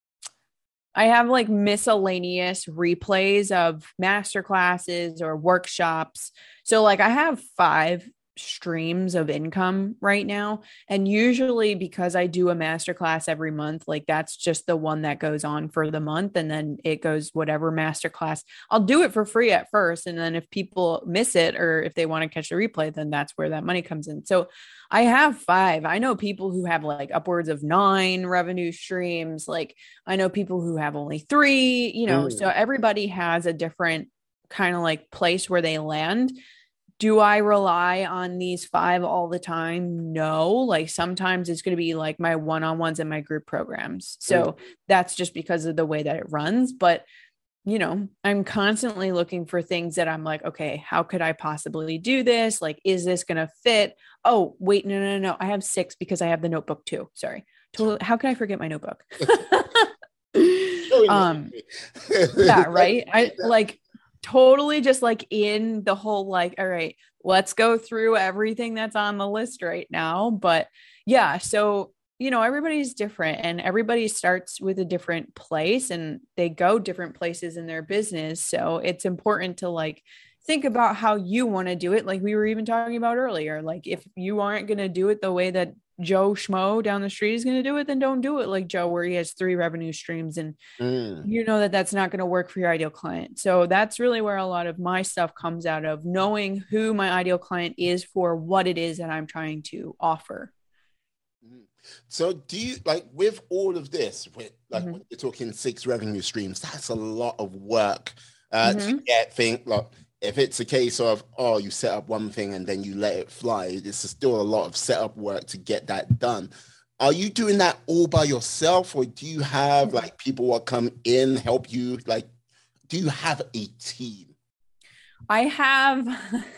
I have like miscellaneous replays of master classes or workshops. So like I have five streams of income right now. And usually because I do a masterclass every month, like that's just the one that goes on for the month. And then it goes whatever masterclass. I'll do it for free at first. And then if people miss it, or if they want to catch the replay, then that's where that money comes in. So I have five. I know people who have like upwards of nine revenue streams. Like I know people who have only three, you know, Mm. so everybody has a different kind of like place where they land. Do I rely on these five all the time? No. Like sometimes it's going to be like my one-on-ones and my group programs. So Mm. that's just because of the way that it runs. But, you know, I'm constantly looking for things that I'm like, okay, how could I possibly do this? Like, is this going to fit? Oh, wait, no, no, no. I have six because I have the notebook too. Sorry. Totally. How can I forget my notebook? um, yeah, right. I like totally just like in the whole, like, all right, let's go through everything that's on the list right now. But yeah, so, you know, everybody's different and everybody starts with a different place and they go different places in their business. So it's important to like think about how you want to do it. Like we were even talking about earlier, like if you aren't going to do it the way that Joe Schmo down the street is going to do it, then don't do it like Joe, where he has three revenue streams and Mm. you know that that's not going to work for your ideal client. So that's really where a lot of my stuff comes out of, knowing who my ideal client is for what it is that I'm trying to offer. So do you, like, with all of this, with like Mhm. when you're talking six revenue streams, that's a lot of work uh, to Mhm. get things. Like, if it's a case of, oh, you set up one thing and then you let it fly, it's still a lot of setup work to get that done. Are you doing that all by yourself, or do you have like people that come in help you? Like, do you have a team? I have,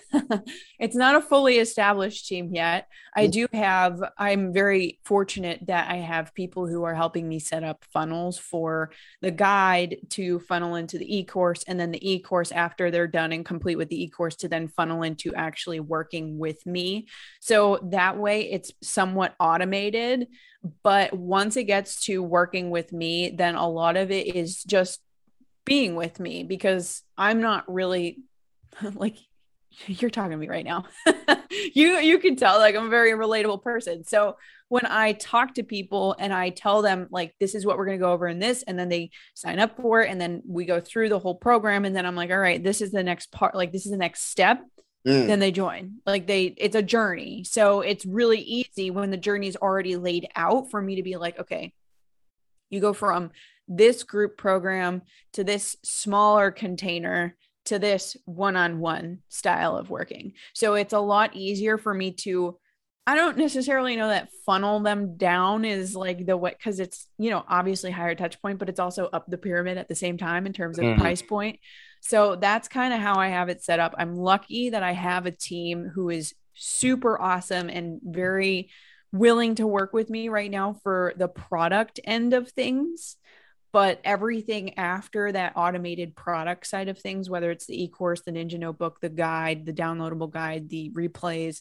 it's not a fully established team yet. I do have, I'm very fortunate that I have people who are helping me set up funnels for the guide to funnel into the e-course, and then the e-course after they're done and complete with the e-course to then funnel into actually working with me. So that way it's somewhat automated, but once it gets to working with me, then a lot of it is just being with me, because I'm not really like, you're talking to me right now. you you can tell like I'm a very relatable person. So when I talk to people and I tell them like this is what we're going to go over in this, and then they sign up for it, and then we go through the whole program, and then I'm like, all right, this is the next part, like this is the next step. Mm. Then they join. Like they, it's a journey. So it's really easy when the journey is already laid out for me to be like, okay, you go from this group program to this smaller container to this one-on-one style of working. So it's a lot easier for me to, I don't necessarily know that funnel them down is like the way, because it's, you know, obviously higher touch point, but it's also up the pyramid at the same time in terms of mm-hmm. price point. So that's kind of how I have it set up. I'm lucky that I have a team who is super awesome and very willing to work with me right now for the product end of things. But everything after that automated product side of things, whether it's the e-course, the Ninja Notebook, the guide, the downloadable guide, the replays,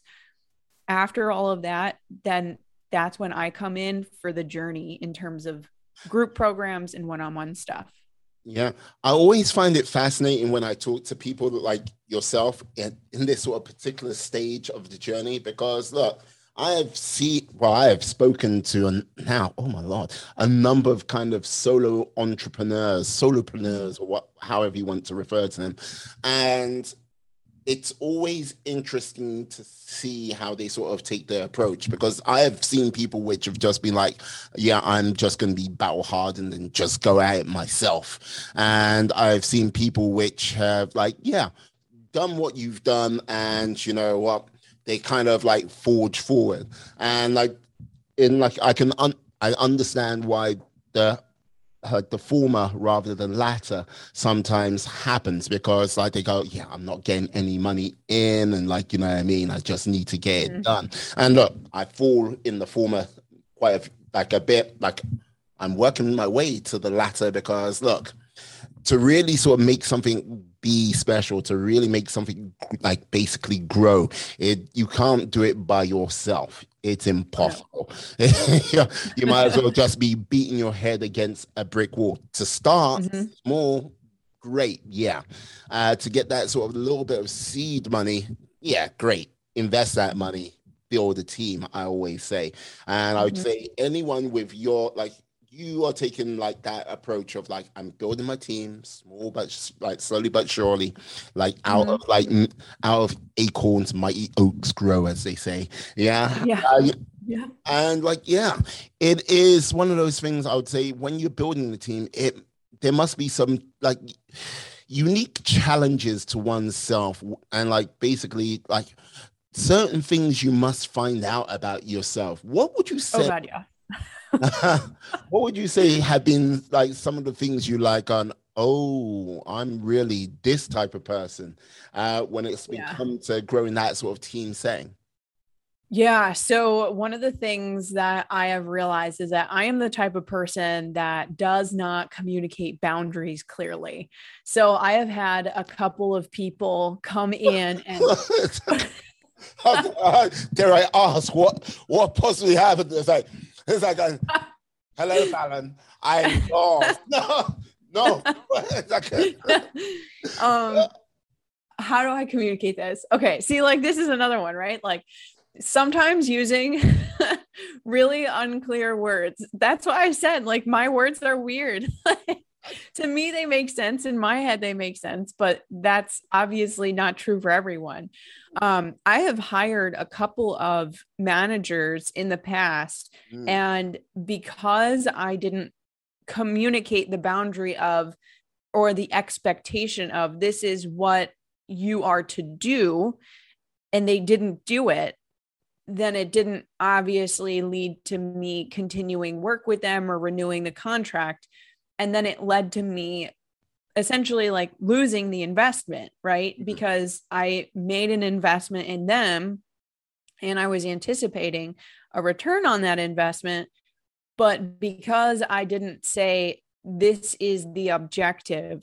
after all of that, then that's when I come in for the journey in terms of group programs and one-on-one stuff. Yeah, I always find it fascinating when I talk to people like yourself in, in this sort of particular stage of the journey, because look, I have seen, well, I have spoken to an, now, oh my Lord, a number of kind of solo entrepreneurs, solopreneurs, or what, however you want to refer to them. And it's always interesting to see how they sort of take their approach, because I have seen people which have just been like, yeah, I'm just going to be battle hardened and just go at it myself. And I've seen people which have like, yeah, done what you've done, and you know what, they kind of like forge forward. And like, in like, I can, un- I understand why the, uh, the former rather than latter sometimes happens, because like they go, yeah, I'm not getting any money in. And like, you know what I mean? I just need to get mm-hmm. it done. And look, I fall in the former quite a, like a bit, like I'm working my way to the latter, because look, to really sort of make something be special, to really make something like basically grow, it you can't do it by yourself. It's impossible. No. You might as well just be beating your head against a brick wall. To start mm-hmm. small, great, yeah. Uh, to get that sort of little bit of seed money, yeah, great. Invest that money, build a team, I always say. And I would mm-hmm. say anyone with your, like, you are taking like that approach of like, I'm building my team small, but like slowly but surely, like out mm-hmm. of like out of acorns, mighty oaks grow, as they say. Yeah. Yeah. Uh, yeah. And like, yeah, it is one of those things I would say when you're building the team, it, there must be some like unique challenges to oneself. And like, basically like certain things you must find out about yourself. What would you say? Oh God, yeah. What would you say have been like some of the things you like on, oh, I'm really this type of person uh, when it's yeah. come to growing that sort of team setting? Yeah. So, one of the things that I have realized is that I am the type of person that does not communicate boundaries clearly. So, I have had a couple of people come in and Dare I ask what what possibly happened? It's like it's like a, hello, Fallon. I'm lost. No, no. It's like a- um how do I communicate this? Okay, see, like this is another one, right? Like sometimes using really unclear words. That's why I said like my words are weird. To me, they make sense. In my head, they make sense, but that's obviously not true for everyone. Um, I have hired a couple of managers in the past, Mm, and because I didn't communicate the boundary of or the expectation of this is what you are to do, and they didn't do it, then it didn't obviously lead to me continuing work with them or renewing the contract. And then it led to me essentially like losing the investment, right? mm, Because I made an investment in them and I was anticipating a return on that investment. But because I didn't say this is the objective,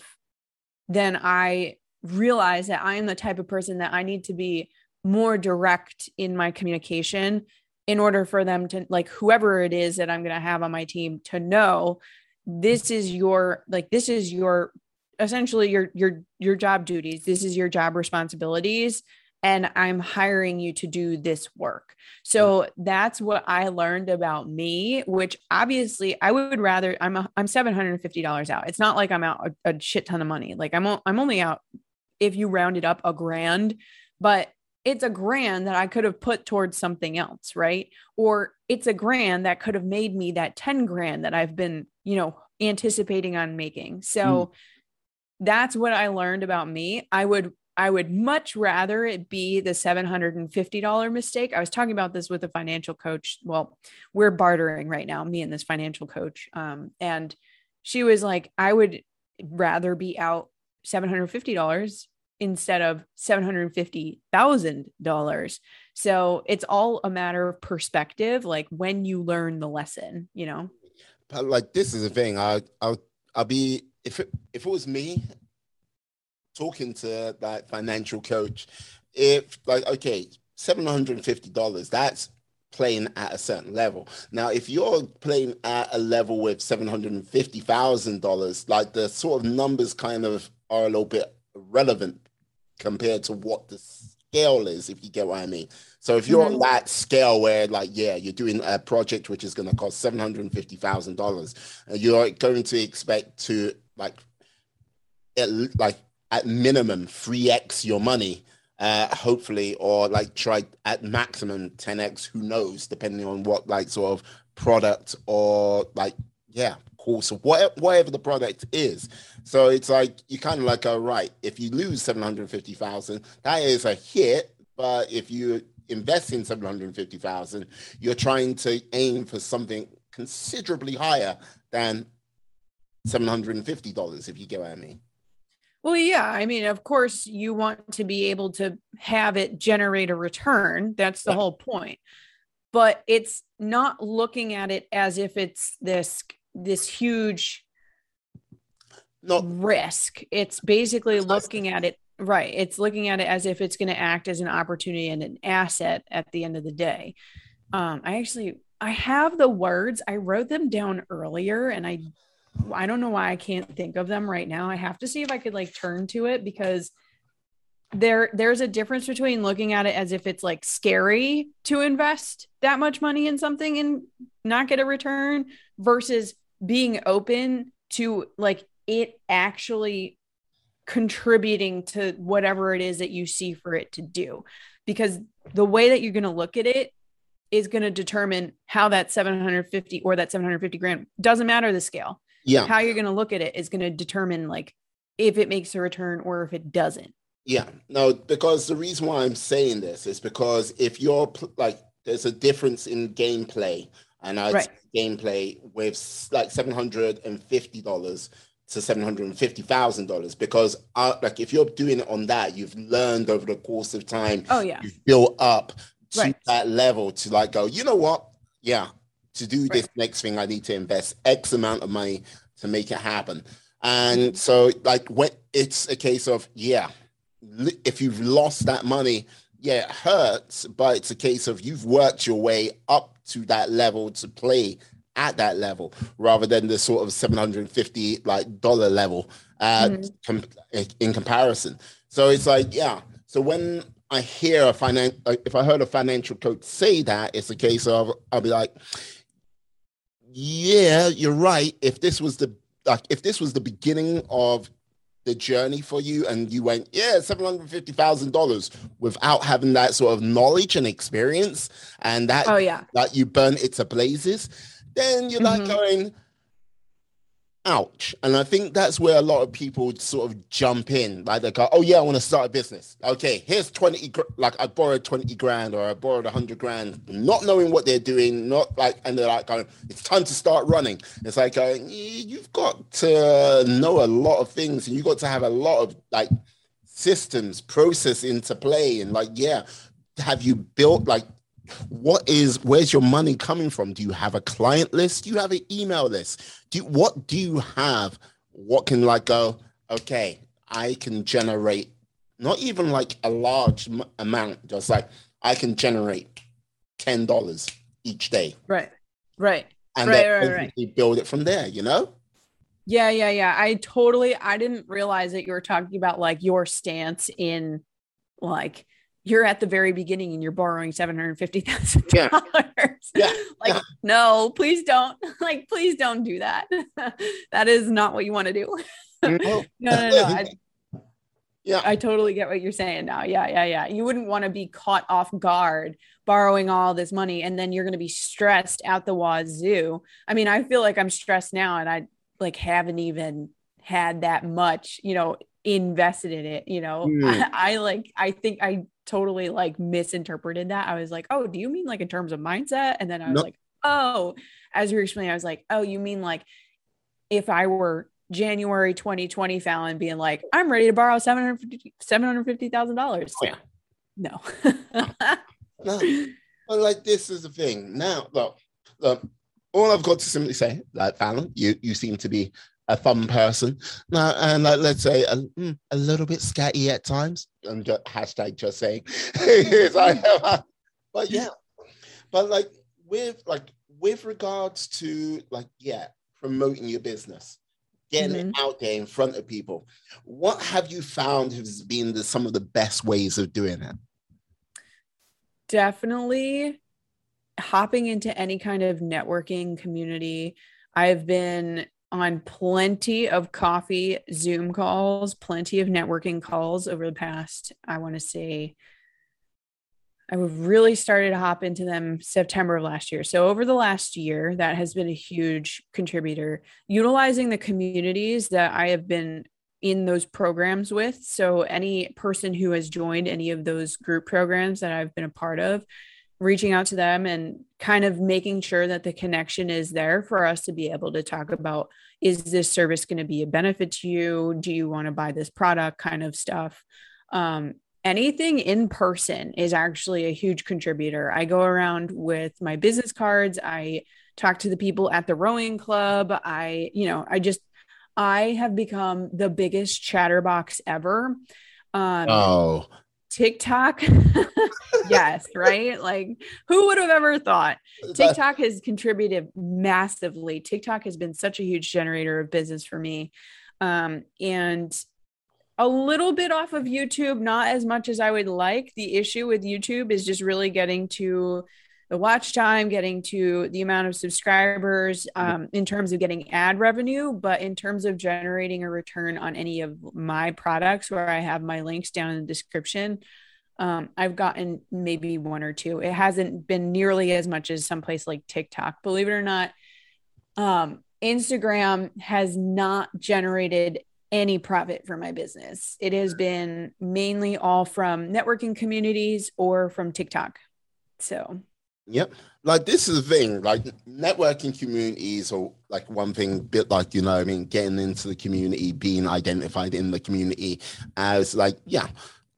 then I realized that I am the type of person that I need to be more direct in my communication in order for them to, like, whoever it is that I'm going to have on my team, to know this is your, like, this is your, essentially your, your, your job duties. This is your job responsibilities. And I'm hiring you to do this work. mm. So that's what I learned about me, which obviously I would rather, I'm, a, I'm seven hundred fifty dollars out. It's not like I'm out a, a shit ton of money. Like I'm, I'm only out, if you round it up, a grand, but it's a grand that I could have put towards something else. Right. Or it's a grand that could have made me that ten grand that I've been, you know, anticipating on making. So Mm. that's what I learned about me. I would, I would much rather it be the seven hundred fifty dollars mistake. I was talking about this with a financial coach. Well, we're bartering right now, me and this financial coach. Um, and she was like, I would rather be out seven hundred fifty dollars instead of seven hundred fifty thousand dollars. So it's all a matter of perspective, like when you learn the lesson, you know? But like this is the thing. I I'll I'll be if it, if it was me talking to that financial coach, if like okay, seven hundred and fifty dollars, that's playing at a certain level. Now, if you're playing at a level with seven hundred and fifty thousand dollars, like the sort of numbers kind of are a little bit relevant compared to what the scale is, if you get what I mean. So if you're on Mm-hmm. that scale where, like, yeah, you're doing a project which is going to cost seven hundred and fifty thousand dollars, and you're going to expect to like, at, like at minimum three x your money, uh, hopefully, or like try at maximum ten x. Who knows, depending on what like sort of product or like yeah course of whatever, whatever the product is. So it's like you kind of like, all right, if you lose seven hundred fifty thousand, that is a hit. But if you invest in seven hundred fifty thousand, you're trying to aim for something considerably higher than seven hundred fifty dollars, if you get what I mean. Well, yeah. I mean, of course, you want to be able to have it generate a return. That's the Yeah. whole point. But it's not looking at it as if it's this this huge No, risk. It's basically precisely. looking at it, right. It's looking at it as if it's going to act as an opportunity and an asset at the end of the day. Um, I actually I have the words. I wrote them down earlier and I I don't know why I can't think of them right now. I have to see if I could like turn to it because there there's a difference between looking at it as if it's like scary to invest that much money in something and not get a return versus being open to like it actually contributing to whatever it is that you see for it to do, because the way that you're going to look at it is going to determine how that seven hundred fifty or that seven hundred fifty grand, doesn't matter the scale, Yeah. how you're going to look at it is going to determine like if it makes a return or if it doesn't. Yeah, no, because the reason why I'm saying this is because if you're pl- like, there's a difference in gameplay, and I'd say Right. gameplay with s- like seven hundred fifty dollars to seven hundred fifty thousand dollars, because uh, like if you're doing it on that, you've learned over the course of time, Oh yeah. you've built up to Right. that level to like go, you know what? Yeah, to do this right. next thing, I need to invest X amount of money to make it happen. And so like when it's a case of, yeah, if you've lost that money, yeah, it hurts, but it's a case of you've worked your way up to that level to play at that level rather than the sort of seven hundred fifty like dollar level uh, mm-hmm. com- in comparison. So it's like, yeah. So when I hear a finance, like if I heard a financial coach say that, it's a case of, I'll be like, yeah, you're right. If this was the, like, if this was the beginning of the journey for you and you went, yeah, seven hundred fifty thousand dollars without having that sort of knowledge and experience and that, oh, yeah. that you burn it to blazes, then you're mm-hmm. like going, ouch. And I think that's where a lot of people sort of jump in. Like they go, oh yeah, I want to start a business. Okay, here's twenty, like I borrowed twenty grand or I borrowed a hundred grand, not knowing what they're doing, not like, and they're like going, it's time to start running. It's like going, you've got to know a lot of things and you've got to have a lot of like systems, process into play. And like, yeah, have you built like, what is, where's your money coming from? Do you have a client list? Do you have an email list? Do you, what do you have? What can like go, okay, I can generate not even like a large m- amount, just like I can generate ten dollars each day. Right, right. And right, then right, right. build it from there, you know? Yeah, yeah, yeah. I totally, I didn't realize that you were talking about like your stance in like, you're at the very beginning and you're borrowing seven hundred fifty thousand dollars. Yeah. Yeah. Like, yeah. No, please don't. Like, please don't do that. That is not what you want to do. No, no, no. no. I, yeah. I totally get what you're saying now. Yeah, yeah, yeah. You wouldn't want to be caught off guard borrowing all this money and then you're going to be stressed out the wazoo. I mean, I feel like I'm stressed now and I like haven't even had that much, you know, invested in it. You know, mm. I, I like, I think I totally like misinterpreted that. I was like, oh, do you mean like in terms of mindset? And then I was nope. like, oh, as you were explaining, I was like, oh, you mean like if I were January twenty twenty Fallon being like, I'm ready to borrow seven hundred fifty thousand dollars. Oh, yeah. No. No. But like, this is the thing. Now, look, look, all I've got to simply say, like, Fallon, you, you seem to be a fun person. Now, and like, let's say a, a little bit scatty at times. I'm just hashtag just saying. like, but yeah, but like with like with regards to like yeah, promoting your business, getting mm-hmm. it out there in front of people. What have you found has been the, some of the best ways of doing it? Definitely hopping into any kind of networking community. I've been on plenty of coffee Zoom calls, plenty of networking calls over the past, I want to say, I really started to hop into them September of last year. So over the last year, that has been a huge contributor, utilizing the communities that I have been in those programs with. So any person who has joined any of those group programs that I've been a part of, reaching out to them and kind of making sure that the connection is there for us to be able to talk about, is this service going to be a benefit to you? Do you want to buy this product kind of stuff? Um, anything in person is actually a huge contributor. I go around with my business cards. I talk to the people at the rowing club. I, you know, I just, I have become the biggest chatterbox ever. Um, oh, TikTok. Yes. Right. Like who would have ever thought? TikTok has contributed massively. TikTok has been such a huge generator of business for me. Um, and a little bit off of YouTube, not as much as I would like. The issue with YouTube is just really getting to the watch time, getting to the amount of subscribers, um, in terms of getting ad revenue, but in terms of generating a return on any of my products where I have my links down in the description, um, I've gotten maybe one or two. It hasn't been nearly as much as someplace like TikTok, believe it or not. Um, Instagram has not generated any profit for my business. It has been mainly all from networking communities or from TikTok. So yep. Like this is the thing, like networking communities or like one thing, bit like, you know, I mean, getting into the community, being identified in the community as like, yeah,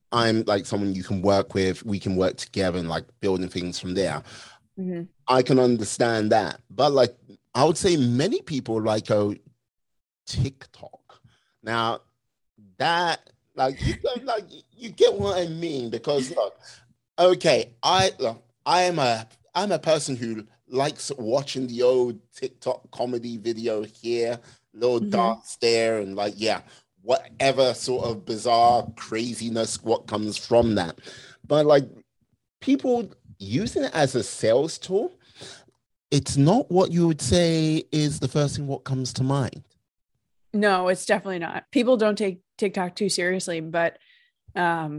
I'm like someone you can work with, we can work together and like building things from there. Mm-hmm. I can understand that. But like I would say many people like oh TikTok. Now that like you don't like you get what I mean because look, okay, I look, I am a I'm a person who likes watching the old TikTok comedy video here, little Mm-hmm. dance there, and like yeah, whatever sort of bizarre craziness what comes from that. But like people using it as a sales tool, it's not what you would say is the first thing what comes to mind. No, it's definitely not. People don't take TikTok too seriously, but um,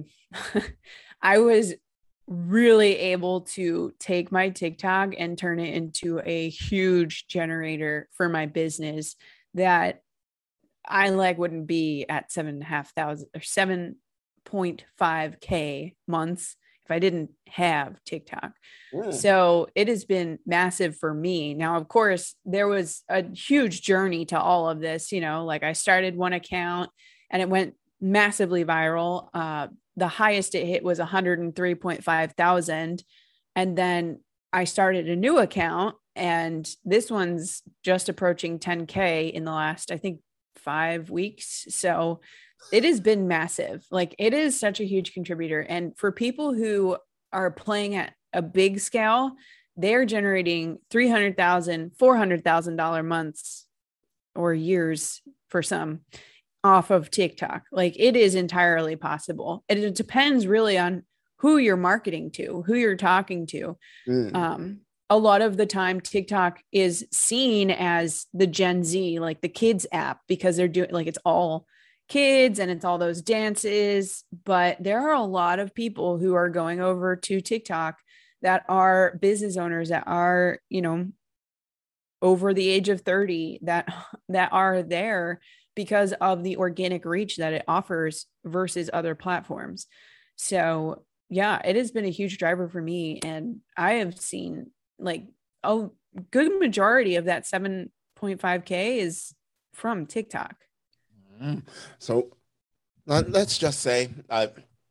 I was really able to take my TikTok and turn it into a huge generator for my business that I like wouldn't be at seven and a half thousand or seven point five K months if I didn't have TikTok. Mm. So it has been massive for me. Now, of course, there was a huge journey to all of this. You know, like I started one account and it went massively viral. Uh, the highest it hit was one hundred three point five thousand. And then I started a new account and this one's just approaching ten K in the last, I think, five weeks. So it has been massive. Like it is such a huge contributor. And for people who are playing at a big scale, they're generating three hundred thousand dollars, four hundred thousand dollars months or years for some off of TikTok. Like it is entirely possible. And it depends really on who you're marketing to, who you're talking to. Mm. Um, a lot of the time TikTok is seen as the Gen Z, like the kids app, because they're doing like, it's all kids and it's all those dances, but there are a lot of people who are going over to TikTok that are business owners that are, you know, over the age of thirty that, that are there because of the organic reach that it offers versus other platforms. So yeah, it has been a huge driver for me. And I have seen like a good majority of that seven point five K is from TikTok. Mm. So uh, let's just say, uh,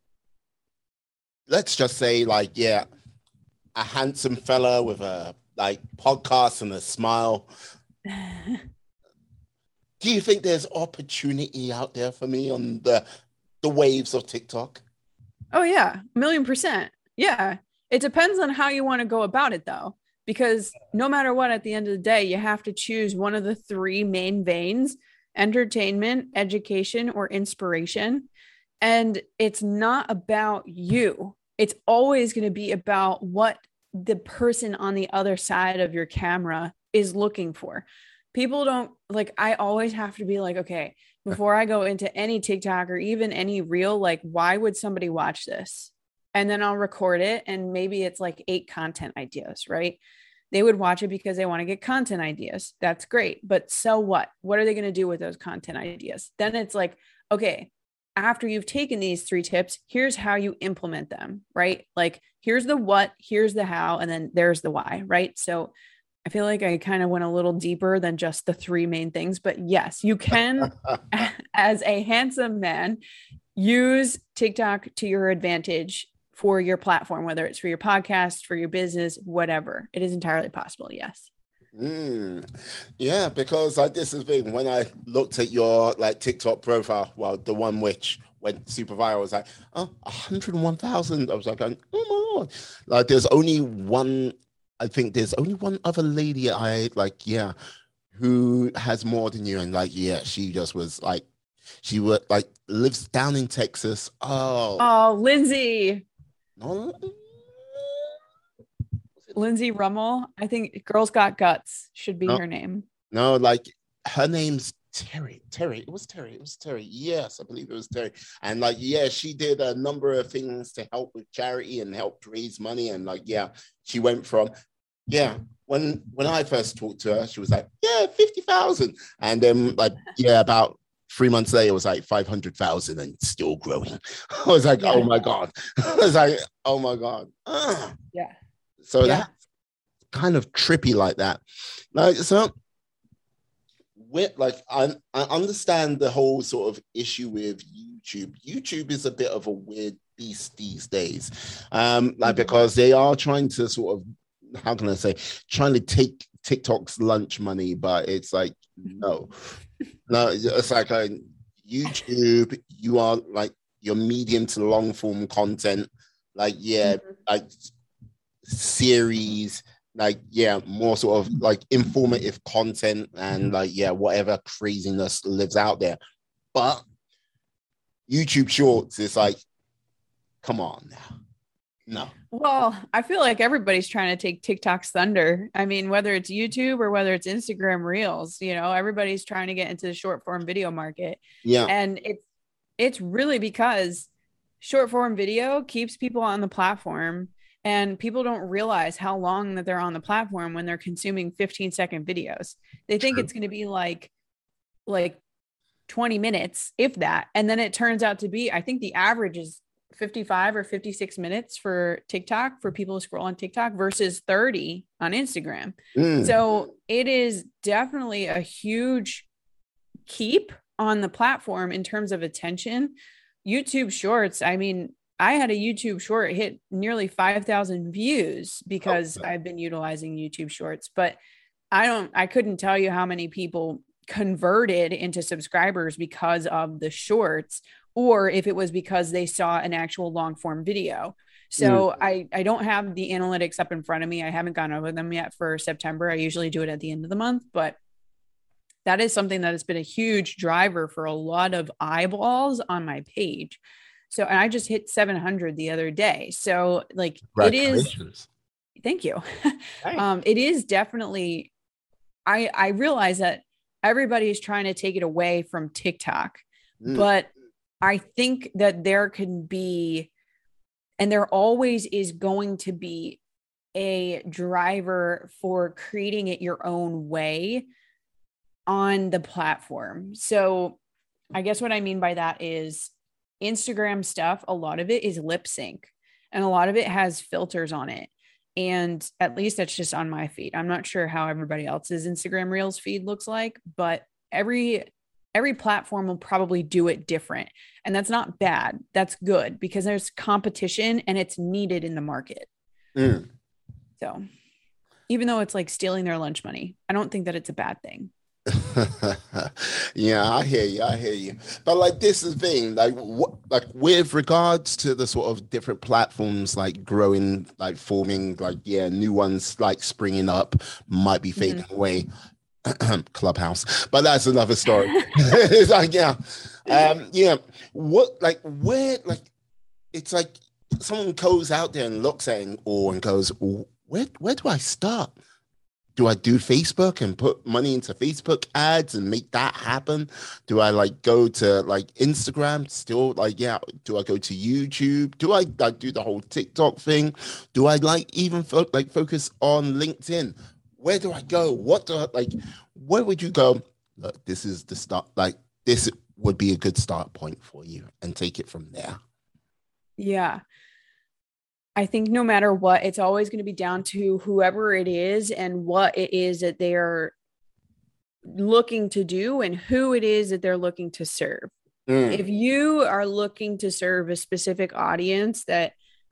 let's just say like, yeah, a handsome fella with a like podcast and a smile. Do you think there's opportunity out there for me on the the waves of TikTok? Oh yeah, a million percent. Yeah. It depends on how you want to go about it though, because no matter what, at the end of the day, you have to choose one of the three main veins: entertainment, education, or inspiration. And it's not about you. It's always going to be about what the person on the other side of your camera is looking for. People don't like, I always have to be like, okay, before I go into any TikTok or even any reel, like, why would somebody watch this? And then I'll record it. And maybe it's like eight content ideas, right? They would watch it because they want to get content ideas. That's great. But so what? What are they going to do with those content ideas? Then it's like, okay, after you've taken these three tips, here's how you implement them, right? Like, here's the what, here's the how, and then there's the why, right? So I feel like I kind of went a little deeper than just the three main things, but yes, you can, as a handsome man, use TikTok to your advantage for your platform, whether it's for your podcast, for your business, whatever. It is entirely possible. Yes. Mm. Yeah, because like this is big. When I looked at your like TikTok profile, well, the one which went super viral, was like, oh, one hundred one thousand. I was like, oh my God. Like there's only one, I think there's only one other lady I like, yeah, who has more than you. And like, yeah, she just was like, she would like lives down in Texas. Oh, Oh, Lindsay. no. Lindsay Rummel. I think Girls Got Guts should be No, her name. no, like her name's Terry. Terry. It was Terry. It was Terry. Yes, I believe it was Terry. And like, yeah, she did a number of things to help with charity and helped raise money. And like, yeah, she went from, yeah, when when I first talked to her, she was like, yeah, fifty thousand. And then like, yeah, about three months later, it was like five hundred thousand and still growing. I was like, yeah. Oh my God. I was like, oh my God. Ah. Yeah. So yeah. that's kind of trippy like that. Like, so with like, I, I understand the whole sort of issue with YouTube. YouTube is a bit of a weird beast these days. Um, like because they are trying to sort of, how can I say, trying to take TikTok's lunch money, but it's like no, no, it's like a YouTube. You are like your medium to long form content, like yeah, mm-hmm. like series, like yeah, more sort of like informative content, and like yeah, whatever craziness lives out there. But YouTube Shorts is like, come on now. No. Well, I feel like everybody's trying to take TikTok's thunder. I mean, whether it's YouTube or whether it's Instagram Reels, you know, everybody's trying to get into the short form video market. Yeah. And it's it's really because short form video keeps people on the platform, and people don't realize how long that they're on the platform when they're consuming fifteen second videos. They think True. It's going to be like like twenty minutes, if that. And then it turns out to be, I think the average is fifty-five or fifty-six minutes for TikTok, for people who scroll on TikTok, versus thirty on Instagram. Mm. So it is definitely a huge keep on the platform in terms of attention. YouTube Shorts, I mean, I had a YouTube short hit nearly five thousand views because oh. I've been utilizing YouTube Shorts, but I don't, I couldn't tell you how many people converted into subscribers because of the shorts, or if it was because they saw an actual long form video. So mm. I, I don't have the analytics up in front of me. I haven't gone over them yet for September. I usually do it at the end of the month, but that is something that has been a huge driver for a lot of eyeballs on my page. So, and I just hit seven hundred the other day. So like it is, thank you. Right. um, it is definitely, I, I realize that everybody's trying to take it away from TikTok, mm. but I think that there can be, and there always is going to be, a driver for creating it your own way on the platform. So I guess what I mean by that is Instagram stuff, a lot of it is lip sync, and a lot of it has filters on it. And at least that's just on my feed. I'm not sure how everybody else's Instagram Reels feed looks like, but every every platform will probably do it different. And that's not bad. That's good because there's competition and it's needed in the market. Mm. So even though it's like stealing their lunch money, I don't think that it's a bad thing. Yeah, I hear you. I hear you. But like, this is the thing, like, what, like with regards to the sort of different platforms, like growing, like forming, like, yeah, new ones like springing up, might be fading mm-hmm. away. Clubhouse, but that's another story. It's like, yeah, um, yeah. What, like, where, like, it's like someone goes out there and looks at it all and goes, where, where do I start? Do I do Facebook and put money into Facebook ads and make that happen? Do I like go to like Instagram still? Like, yeah. Do I go to YouTube? Do I like do the whole TikTok thing? Do I like even fo- like focus on LinkedIn? Where do I go? What do I like? Where would you go? Look, this is the start. Like, this would be a good start point for you, and take it from there. Yeah. I think no matter what, it's always going to be down to whoever it is and what it is that they're looking to do and who it is that they're looking to serve. Mm. If you are looking to serve a specific audience that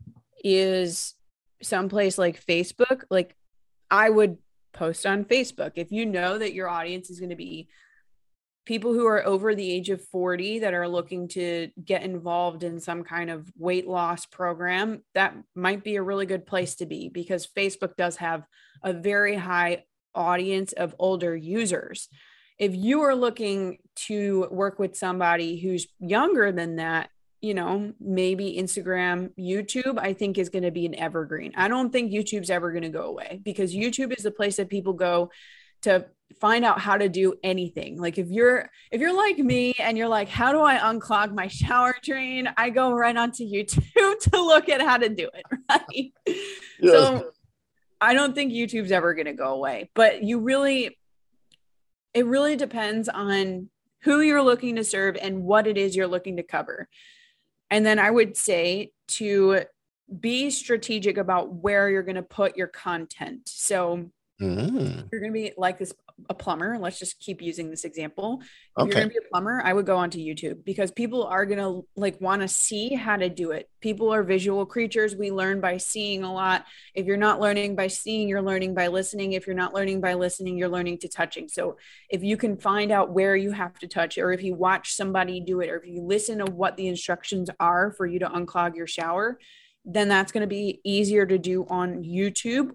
is someplace like Facebook, like I would post on Facebook. If you know that your audience is going to be people who are over the age of forty that are looking to get involved in some kind of weight loss program, that might be a really good place to be, because Facebook does have a very high audience of older users. If you are looking to work with somebody who's younger than that, you know, maybe Instagram, YouTube, I think is going to be an evergreen. I don't think YouTube's ever going to go away, because YouTube is the place that people go to find out how to do anything. Like if you're, if you're like me and you're like, how do I unclog my shower drain? I go right onto YouTube to look at how to do it. Right. Yes. So I don't think YouTube's ever going to go away, but you really, it really depends on who you're looking to serve and what it is you're looking to cover. And then I would say to be strategic about where you're going to put your content. So Mm. You're going to be like this, a plumber. Let's just keep using this example. If you're Okay. going to be a plumber, I would go onto YouTube, because people are going to like want to see how to do it. People are visual creatures. We learn by seeing a lot. If you're not learning by seeing, you're learning by listening. If you're not learning by listening, you're learning to touching. So if you can find out where you have to touch, or if you watch somebody do it, or if you listen to what the instructions are for you to unclog your shower, then that's going to be easier to do on YouTube,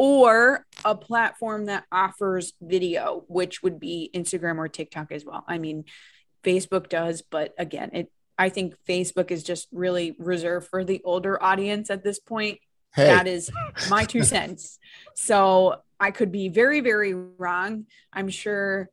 or a platform that offers video, which would be Instagram or TikTok as well. I mean, Facebook does, but again, it I think Facebook is just really reserved for the older audience at this point. Hey. That is my two cents. So I could be very, very wrong. I'm sure,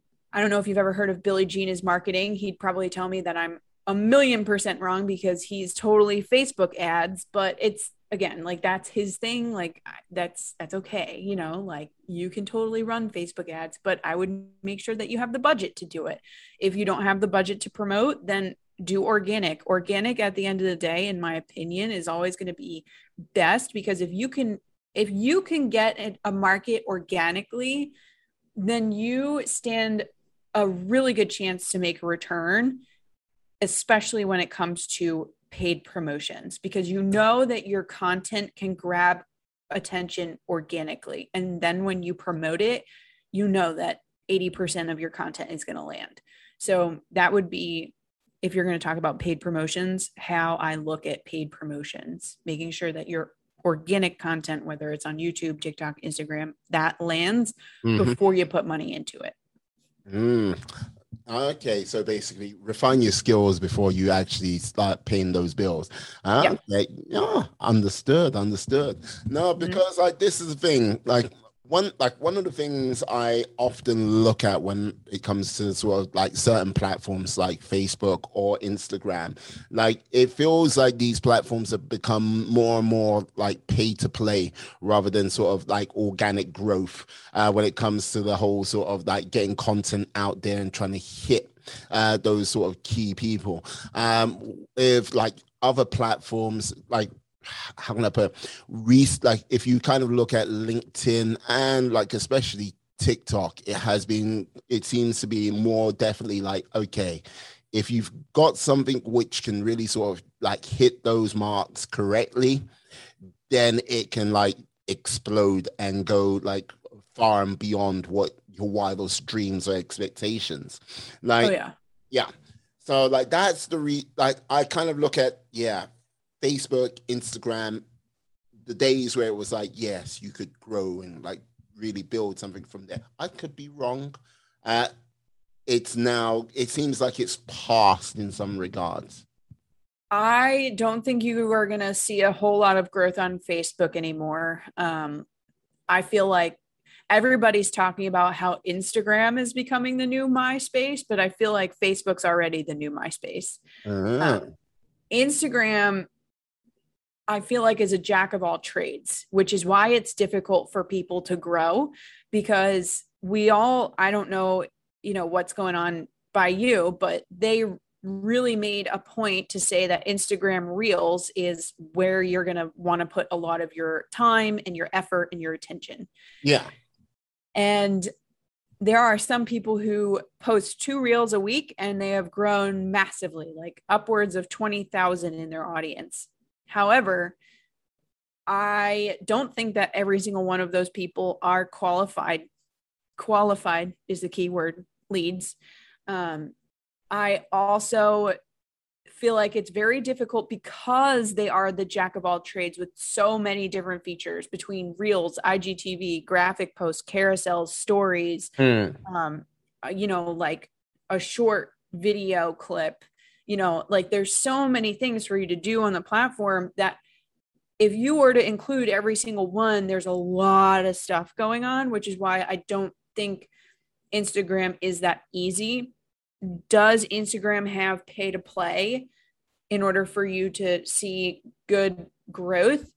I don't know if you've ever heard of Billy Gene is marketing. He'd probably tell me that I'm a million percent wrong, because he's totally Facebook ads, but it's, again, like that's his thing. Like that's, that's okay. You know, like you can totally run Facebook ads, but I would make sure that you have the budget to do it. If you don't have the budget to promote, then do organic. Organic at the end of the day, in my opinion, is always going to be best, because if you can, if you can get a market organically, then you stand a really good chance to make a return, especially when it comes to paid promotions, because you know that your content can grab attention organically. And then when you promote it, you know that eighty percent of your content is going to land. So that would be, if you're going to talk about paid promotions, how I look at paid promotions, making sure that your organic content, whether it's on YouTube, TikTok, Instagram, that lands mm-hmm. before you put money into it. Mm. Okay, so basically refine your skills before you actually start paying those bills. Uh, yeah. Okay, yeah, understood, understood. No, because mm-hmm. like this is the thing, like one like one of the things I often look at when it comes to sort of like certain platforms like Facebook or Instagram, like it feels like these platforms have become more and more like pay to play rather than sort of like organic growth uh, when it comes to the whole sort of like getting content out there and trying to hit uh, those sort of key people. Um, if like other platforms like, how can I put it? Re- like if you kind of look at LinkedIn and like especially TikTok, it has been, it seems to be more definitely like, okay, if you've got something which can really sort of like hit those marks correctly, then it can like explode and go like far and beyond what your wildest dreams or expectations. Like, oh yeah. Yeah. So like, that's the re like, I kind of look at, yeah, Facebook, Instagram, the days where it was like, yes, you could grow and like really build something from there. I could be wrong. Uh, it's now, it seems like it's past in some regards. I don't think you are going to see a whole lot of growth on Facebook anymore. Um, I feel like everybody's talking about how Instagram is becoming the new MySpace, but I feel like Facebook's already the new MySpace. Uh-huh. Um, Instagram, I feel like, is a jack of all trades, which is why it's difficult for people to grow, because we all, I don't know, you know, what's going on by you, but they really made a point to say that Instagram Reels is where you're going to want to put a lot of your time and your effort and your attention. Yeah. And there are some people who post two reels a week and they have grown massively, like upwards of twenty thousand in their audience. However, I don't think that every single one of those people are qualified. Qualified is the key word, leads. Um, I also feel like it's very difficult because they are the jack of all trades with so many different features between Reels, I G T V, graphic posts, carousels, stories, mm. um, you know, like a short video clip, you know, like there's so many things for you to do on the platform that if you were to include every single one, there's a lot of stuff going on, which is why I don't think Instagram is that easy. Does Instagram have pay to play in order for you to see good growth?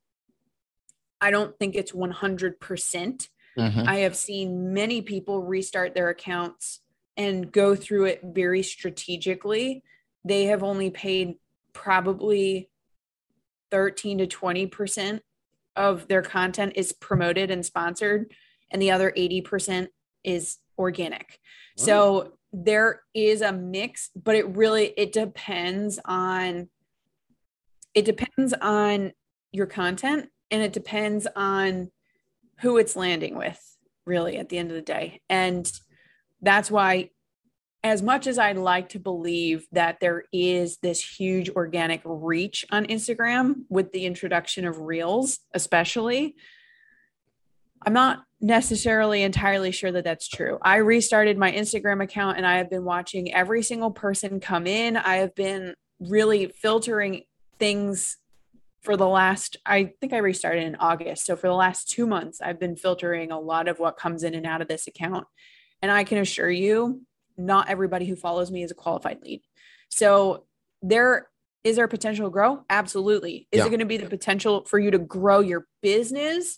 I don't think it's one hundred percent. Mm-hmm. I have seen many people restart their accounts and go through it very strategically. They have only paid probably thirteen to twenty percent of their content is promoted and sponsored. and the other eighty percent is organic. Wow. So there is a mix, but it really, it depends on, it depends on your content, and it depends on who it's landing with, really, at the end of the day. And that's why, as much as I'd like to believe that there is this huge organic reach on Instagram with the introduction of Reels, especially, I'm not necessarily entirely sure that that's true. I restarted my Instagram account and I have been watching every single person come in. I have been really filtering things for the last, I think I restarted in August. So for the last two months, I've been filtering a lot of what comes in and out of this account. And I can assure you, not everybody who follows me is a qualified lead. So there is there potential to grow? Absolutely. Is Yeah. it going to be the potential for you to grow your business?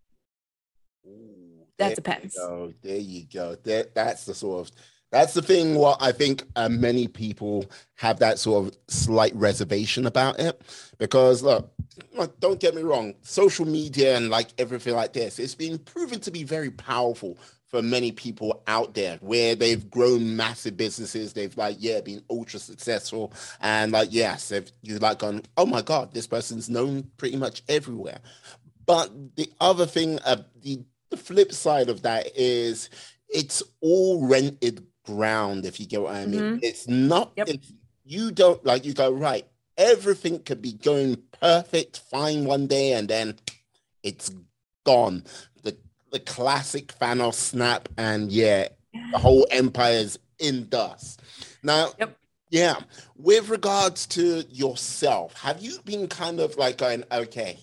Ooh, That there depends. You go. There you go. That, that's the sort of, that's the thing. What I think uh, many people have that sort of slight reservation about it, because look, look, don't get me wrong, social media and like everything like this, it's been proven to be very powerful for many people out there, where they've grown massive businesses. They've like, yeah, been ultra successful. And like, yes, they've you're like gone, oh my God, this person's known pretty much everywhere. But the other thing, uh, the, the flip side of that is it's all rented ground, if you get what I mean. Mhm. It's not, Yep. it's, you don't like, you go, right, everything could be going perfect, fine one day, and then it's gone. The the classic Thanos snap, and yeah, the whole empire's in dust. Now, Yep. yeah, with regards to yourself, have you been kind of like going, okay,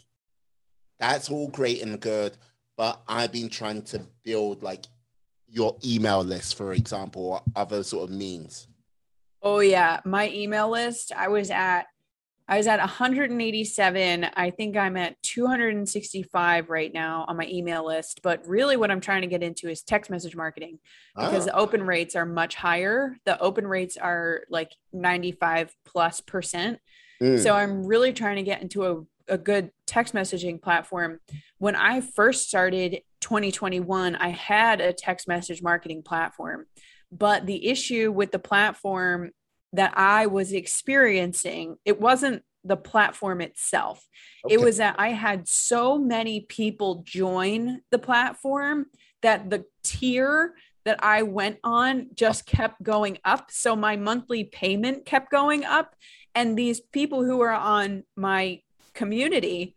that's all great and good, but I've been trying to build like your email list, for example, or other sort of means? Oh yeah, my email list, I was at I was at one hundred eighty-seven. I think I'm at two hundred sixty-five right now on my email list. But really what I'm trying to get into is text message marketing, because Ah. the open rates are much higher. The open rates are like ninety-five plus percent. Mm. So I'm really trying to get into a, a good text messaging platform. When I first started twenty twenty-one, I had a text message marketing platform. But the issue with the platform that I was experiencing, it wasn't the platform itself. Okay. It was that I had so many people join the platform that the tier that I went on just kept going up. So my monthly payment kept going up. And these people who were on my community,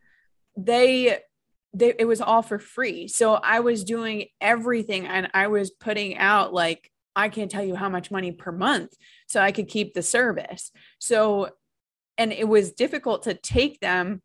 they They, it was all for free. So I was doing everything, and I was putting out like, I can't tell you how much money per month so I could keep the service. So, and it was difficult to take them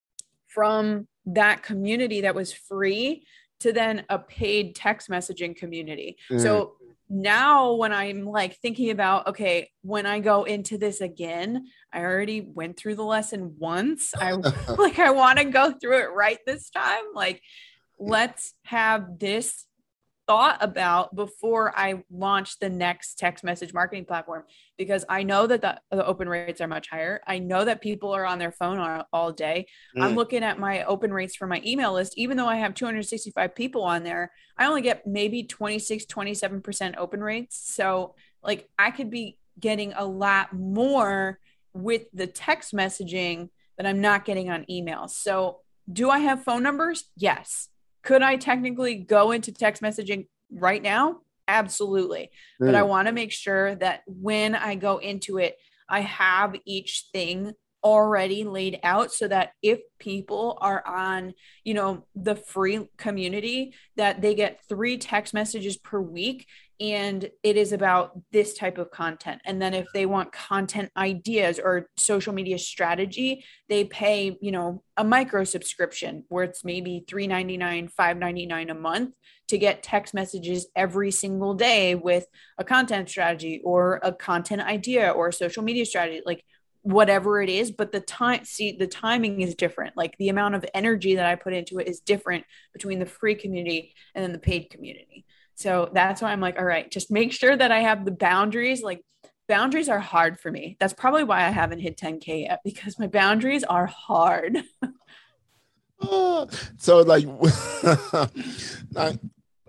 from that community that was free to then a paid text messaging community. Mm. So now when I'm like thinking about, okay, when I go into this again, I already went through the lesson once. I like, I want to go through it right this time. Like, let's have this thought about before I launch the next text message marketing platform, because I know that the, the open rates are much higher. I know that people are on their phone all, all day. Mm. I'm looking at my open rates for my email list. Even though I have two hundred sixty-five people on there, I only get maybe twenty-six, twenty-seven percent open rates. So like I could be getting a lot more with the text messaging that I'm not getting on email. So do I have phone numbers? Yes. Could I technically go into text messaging right now? Absolutely. Mm. But I want to make sure that when I go into it, I have each thing already laid out so that if people are on, you know, the free community, that they get three text messages per week. And it is about this type of content. And then if they want content ideas or social media strategy, they pay, you know, a micro subscription where it's maybe three ninety-nine, five ninety-nine a month to get text messages every single day with a content strategy or a content idea or a social media strategy, like whatever it is. But the time, see, the timing is different. Like the amount of energy that I put into it is different between the free community and then the paid community. So that's why I'm like, all right, just make sure that I have the boundaries. Like boundaries are hard for me. That's probably why I haven't hit ten K yet, because my boundaries are hard. Oh, so like, like,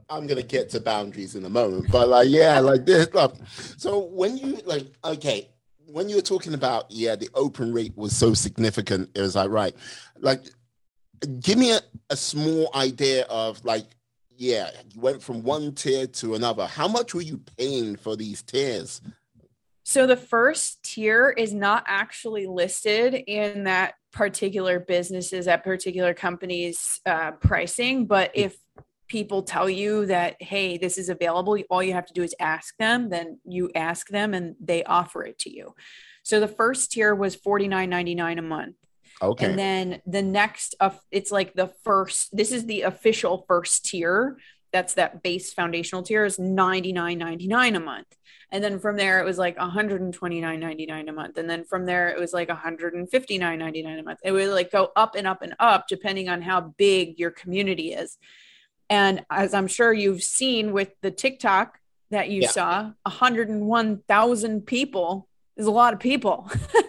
I'm gonna get to boundaries in a moment, but like, yeah, like this stuff. So when you like, okay, when you were talking about, yeah, the open rate was so significant, it was like, right, like, give me a, a small idea of like, yeah, you went from one tier to another. How much were you paying for these tiers? So the first tier is not actually listed in that particular businesses, that particular company's uh, pricing. But if people tell you that, hey, this is available, all you have to do is ask them, then you ask them and they offer it to you. So the first tier was forty-nine ninety-nine a month. Okay. And then the next, uh, it's like the first, this is the official first tier. That's that base foundational tier is ninety-nine ninety-nine a month. And then from there, it was like one hundred twenty-nine ninety-nine a month. And then from there, it was like one hundred fifty-nine ninety-nine a month. It would like go up and up and up, depending on how big your community is. And as I'm sure you've seen with the TikTok that you yeah. saw, one hundred one thousand people is a lot of people.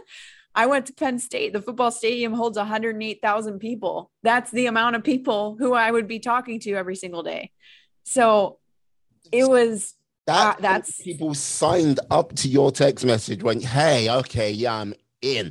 I went to Penn State. The football stadium holds one hundred eight thousand people. That's the amount of people who I would be talking to every single day. So it was that uh, that's people signed up to your text message when, hey, okay, yeah, I'm in.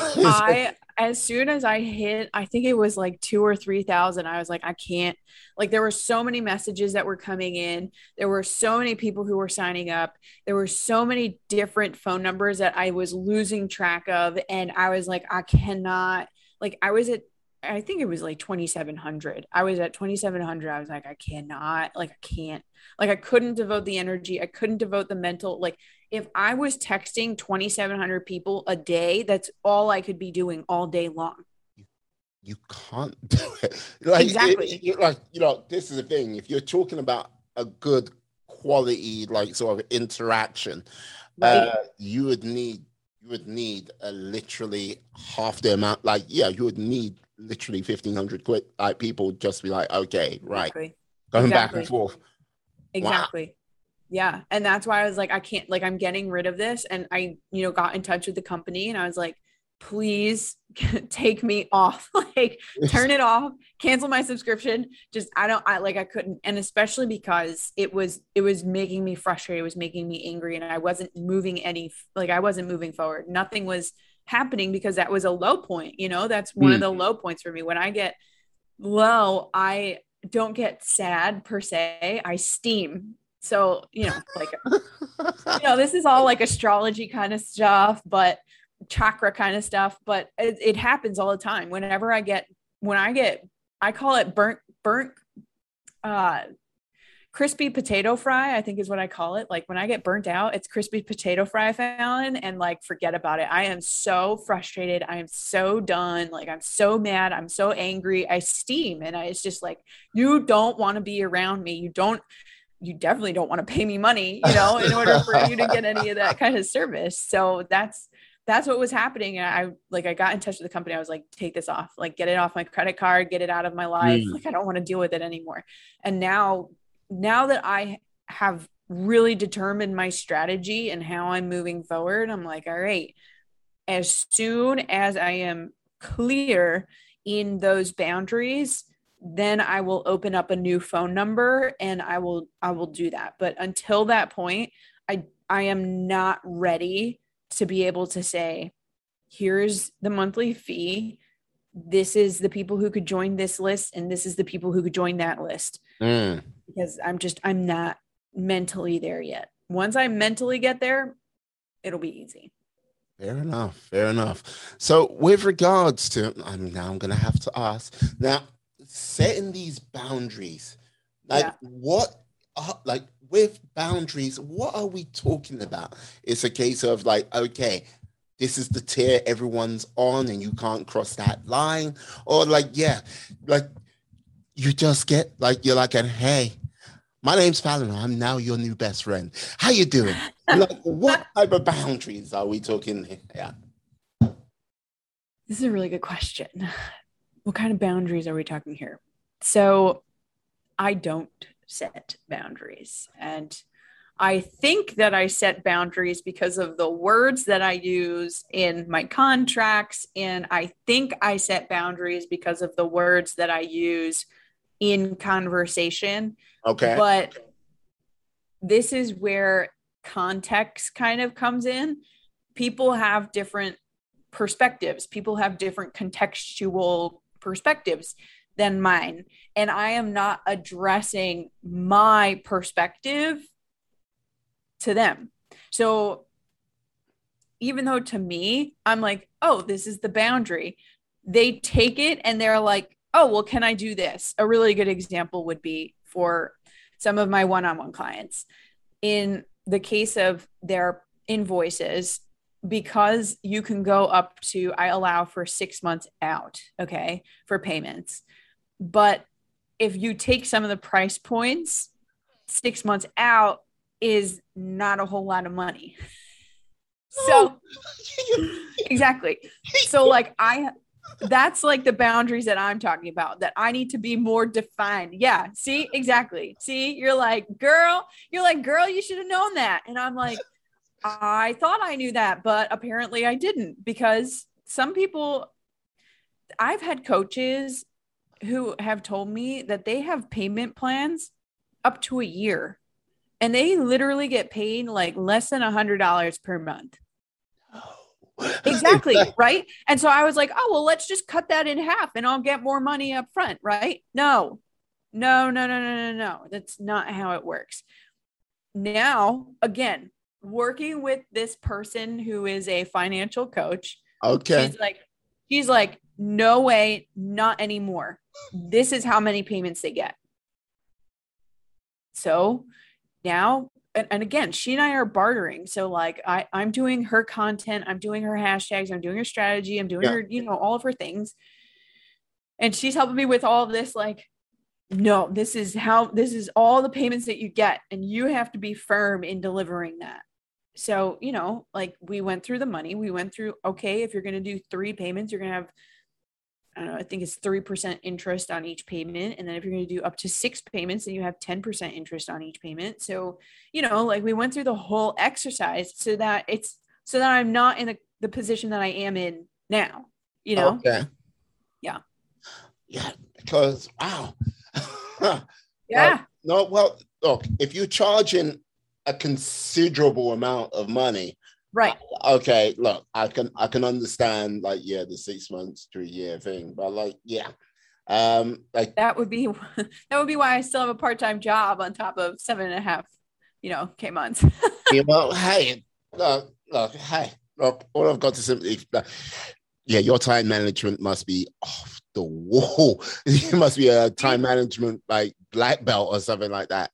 I as soon as I hit, I think it was like two or three thousand. I was like, I can't. Like there were so many messages that were coming in. There were so many people who were signing up. There were so many different phone numbers that I was losing track of, and I was like, I cannot. Like I was at, I think it was like twenty-seven hundred. I was at twenty-seven hundred. I was like, I cannot. Like I can't. Like I couldn't devote the energy. I couldn't devote the mental. Like if I was texting twenty-seven hundred people a day, that's all I could be doing all day long. You can't do it. Like, exactly. It, it, like, you know, this is the thing. If you're talking about a good quality, like sort of interaction, right. uh, you would need, you would need a literally half the amount. Like, yeah, you would need literally fifteen hundred quid, like people just be like, okay, right. Exactly. Going exactly. back and forth. Exactly. Wow. Yeah. And that's why I was like, I can't, like, I'm getting rid of this. And I, you know, got in touch with the company and I was like, please take me off, like turn it off, cancel my subscription. Just, I don't, I like, I couldn't. And especially because it was, it was making me frustrated. It was making me angry. And I wasn't moving any, like, I wasn't moving forward. Nothing was happening because that was a low point. You know, that's one mm. of the low points for me. When I get low, I don't get sad per se. I steam. So, you know, like, you know, this is all like astrology kind of stuff, but chakra kind of stuff, but it, it happens all the time. Whenever I get, when I get, I call it burnt, burnt, uh, crispy potato fry, I think is what I call it. Like when I get burnt out, it's crispy potato fry, Fallon, and like, forget about it. I am so frustrated. I am so done. Like, I'm so mad. I'm so angry. I steam. And I, it's just like, you don't want to be around me. You don't, you definitely don't want to pay me money, you know, in order for you to get any of that kind of service. So that's, that's what was happening. And I like, I got in touch with the company. I was like, take this off, like get it off my credit card, get it out of my life. Mm. Like, I don't want to deal with it anymore. And now, now that I have really determined my strategy and how I'm moving forward, I'm like, all right, as soon as I am clear in those boundaries, then I will open up a new phone number and I will, I will do that. But until that point, I, I am not ready to be able to say, here's the monthly fee. This is the people who could join this list. And this is the people who could join that list. Mm. Because I'm just, I'm not mentally there yet. Once I mentally get there, it'll be easy. Fair enough. Fair enough. So with regards to, I mean, now I'm going to have to ask now, setting these boundaries, like yeah. what are, like with boundaries, what are we talking about? It's a case of like, okay, this is the tier everyone's on and you can't cross that line, or like, yeah, like you just get like, you're like, hey, my name's Fallon. I'm now your new best friend. How you doing? Like, what type of boundaries are we talking here? Yeah. This is a really good question. What kind of boundaries are we talking here? So I don't set boundaries. And I think that I set boundaries because of the words that I use in my contracts. And I think I set boundaries because of the words that I use in conversation. Okay. But this is where context kind of comes in. People have different perspectives. People have different contextual perspectives than mine. And I am not addressing my perspective to them. So even though to me, I'm like, oh, this is the boundary, they take it and they're like, oh, well, can I do this? A really good example would be for some of my one-on-one clients. In the case of their invoices, because you can go up to, I allow for six months out, okay, for payments. But if you take some of the price points, six months out is not a whole lot of money. So exactly. So like I, that's like the boundaries that I'm talking about, that I need to be more defined. Yeah. See, exactly. See, you're like, girl, you're like, girl, you should have known that. And I'm like, I thought I knew that, but apparently I didn't, because some people, I've had coaches who have told me that they have payment plans up to a year and they literally get paid like less than a hundred dollars per month. Exactly. Right. And so I was like, oh, well, let's just cut that in half and I'll get more money up front. Right. No, no, no, no, no, no, no. That's not how it works. Now, again, working with this person who is a financial coach. Okay. She's like, she's like, no way, not anymore. This is how many payments they get. So now, and, and again, she and I are bartering. So like I, I'm doing her content, I'm doing her hashtags, I'm doing her strategy, I'm doing yeah. her, you know, all of her things. And she's helping me with all of this, like, no, this is how, this is all the payments that you get. And you have to be firm in delivering that. So, you know, like we went through the money, we went through, okay, if you're going to do three payments, you're going to have, I don't know, I think it's three percent interest on each payment. And then if you're going to do up to six payments, then you have ten percent interest on each payment. So, you know, like we went through the whole exercise so that it's, so that I'm not in the, the position that I am in now, you know? Okay. Yeah. Yeah. Because, wow. Yeah. Uh, no, well, look, if you're charging a considerable amount of money, right? Okay, look, I can I can understand, like, yeah, the six months to a year thing, but like, yeah, um, like that would be that would be why I still have a part-time job on top of seven and a half, you know, K months. Yeah, well, hey, look, look, hey, look, all I've got to simply, uh, yeah, your time management must be off the wall. It must be a time management like black belt or something like that.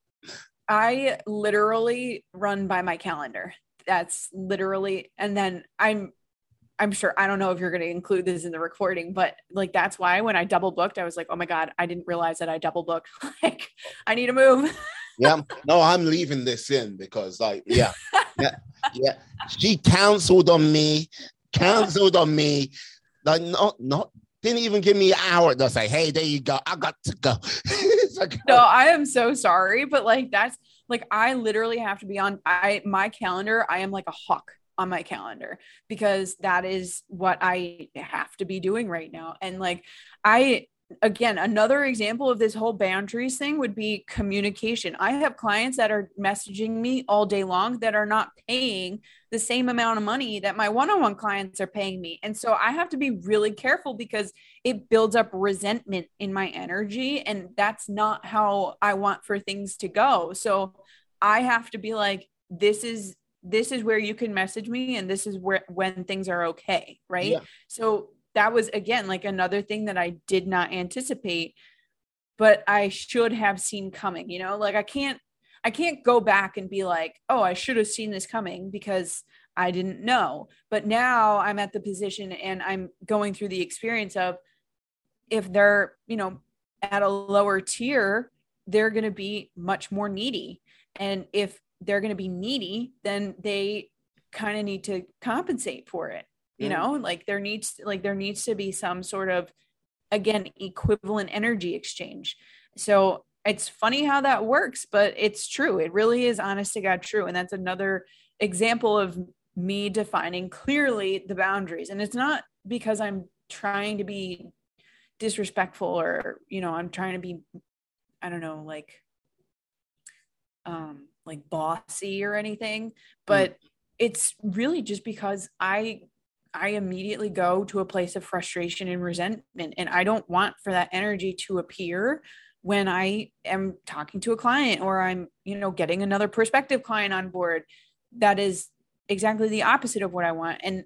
I literally run by my calendar. That's literally, and then I'm, I'm sure, I don't know if you're going to include this in the recording, but like, that's why when I double booked, I was like, oh my God, I didn't realize that I double booked. Like, I need to move. Yeah. No, I'm leaving this in because like, yeah, yeah, yeah. She canceled on me, canceled on me. Like, not, not, didn't even give me an hour to say, hey, there you go. I got to go. Like, no, I am so sorry. But like, that's like, I literally have to be on I, my calendar. I am like a hawk on my calendar because that is what I have to be doing right now. And like, I, again, another example of this whole boundaries thing would be communication. I have clients that are messaging me all day long that are not paying the same amount of money that my one-on-one clients are paying me. And so I have to be really careful because it builds up resentment in my energy. And that's not how I want for things to go. So I have to be like, this is, this is where you can message me. And this is where, when things are okay. Right. Yeah. So that was, again, like another thing that I did not anticipate, but I should have seen coming, you know, like I can't, I can't go back and be like, oh, I should have seen this coming because I didn't know. But now I'm at the position and I'm going through the experience of if they're, you know, at a lower tier, they're going to be much more needy. And if they're going to be needy, then they kind of need to compensate for it. You know, like there needs, like there needs to be some sort of, again, equivalent energy exchange. So it's funny how that works, but it's true. It really is honest to God true. And that's another example of me defining clearly the boundaries. And it's not because I'm trying to be disrespectful or, you know, I'm trying to be I don't know, like, um, like bossy or anything, but mm. it's really just because I, I immediately go to a place of frustration and resentment, and I don't want for that energy to appear when I am talking to a client, or I'm, you know, getting another prospective client on board. That is exactly the opposite of what I want. And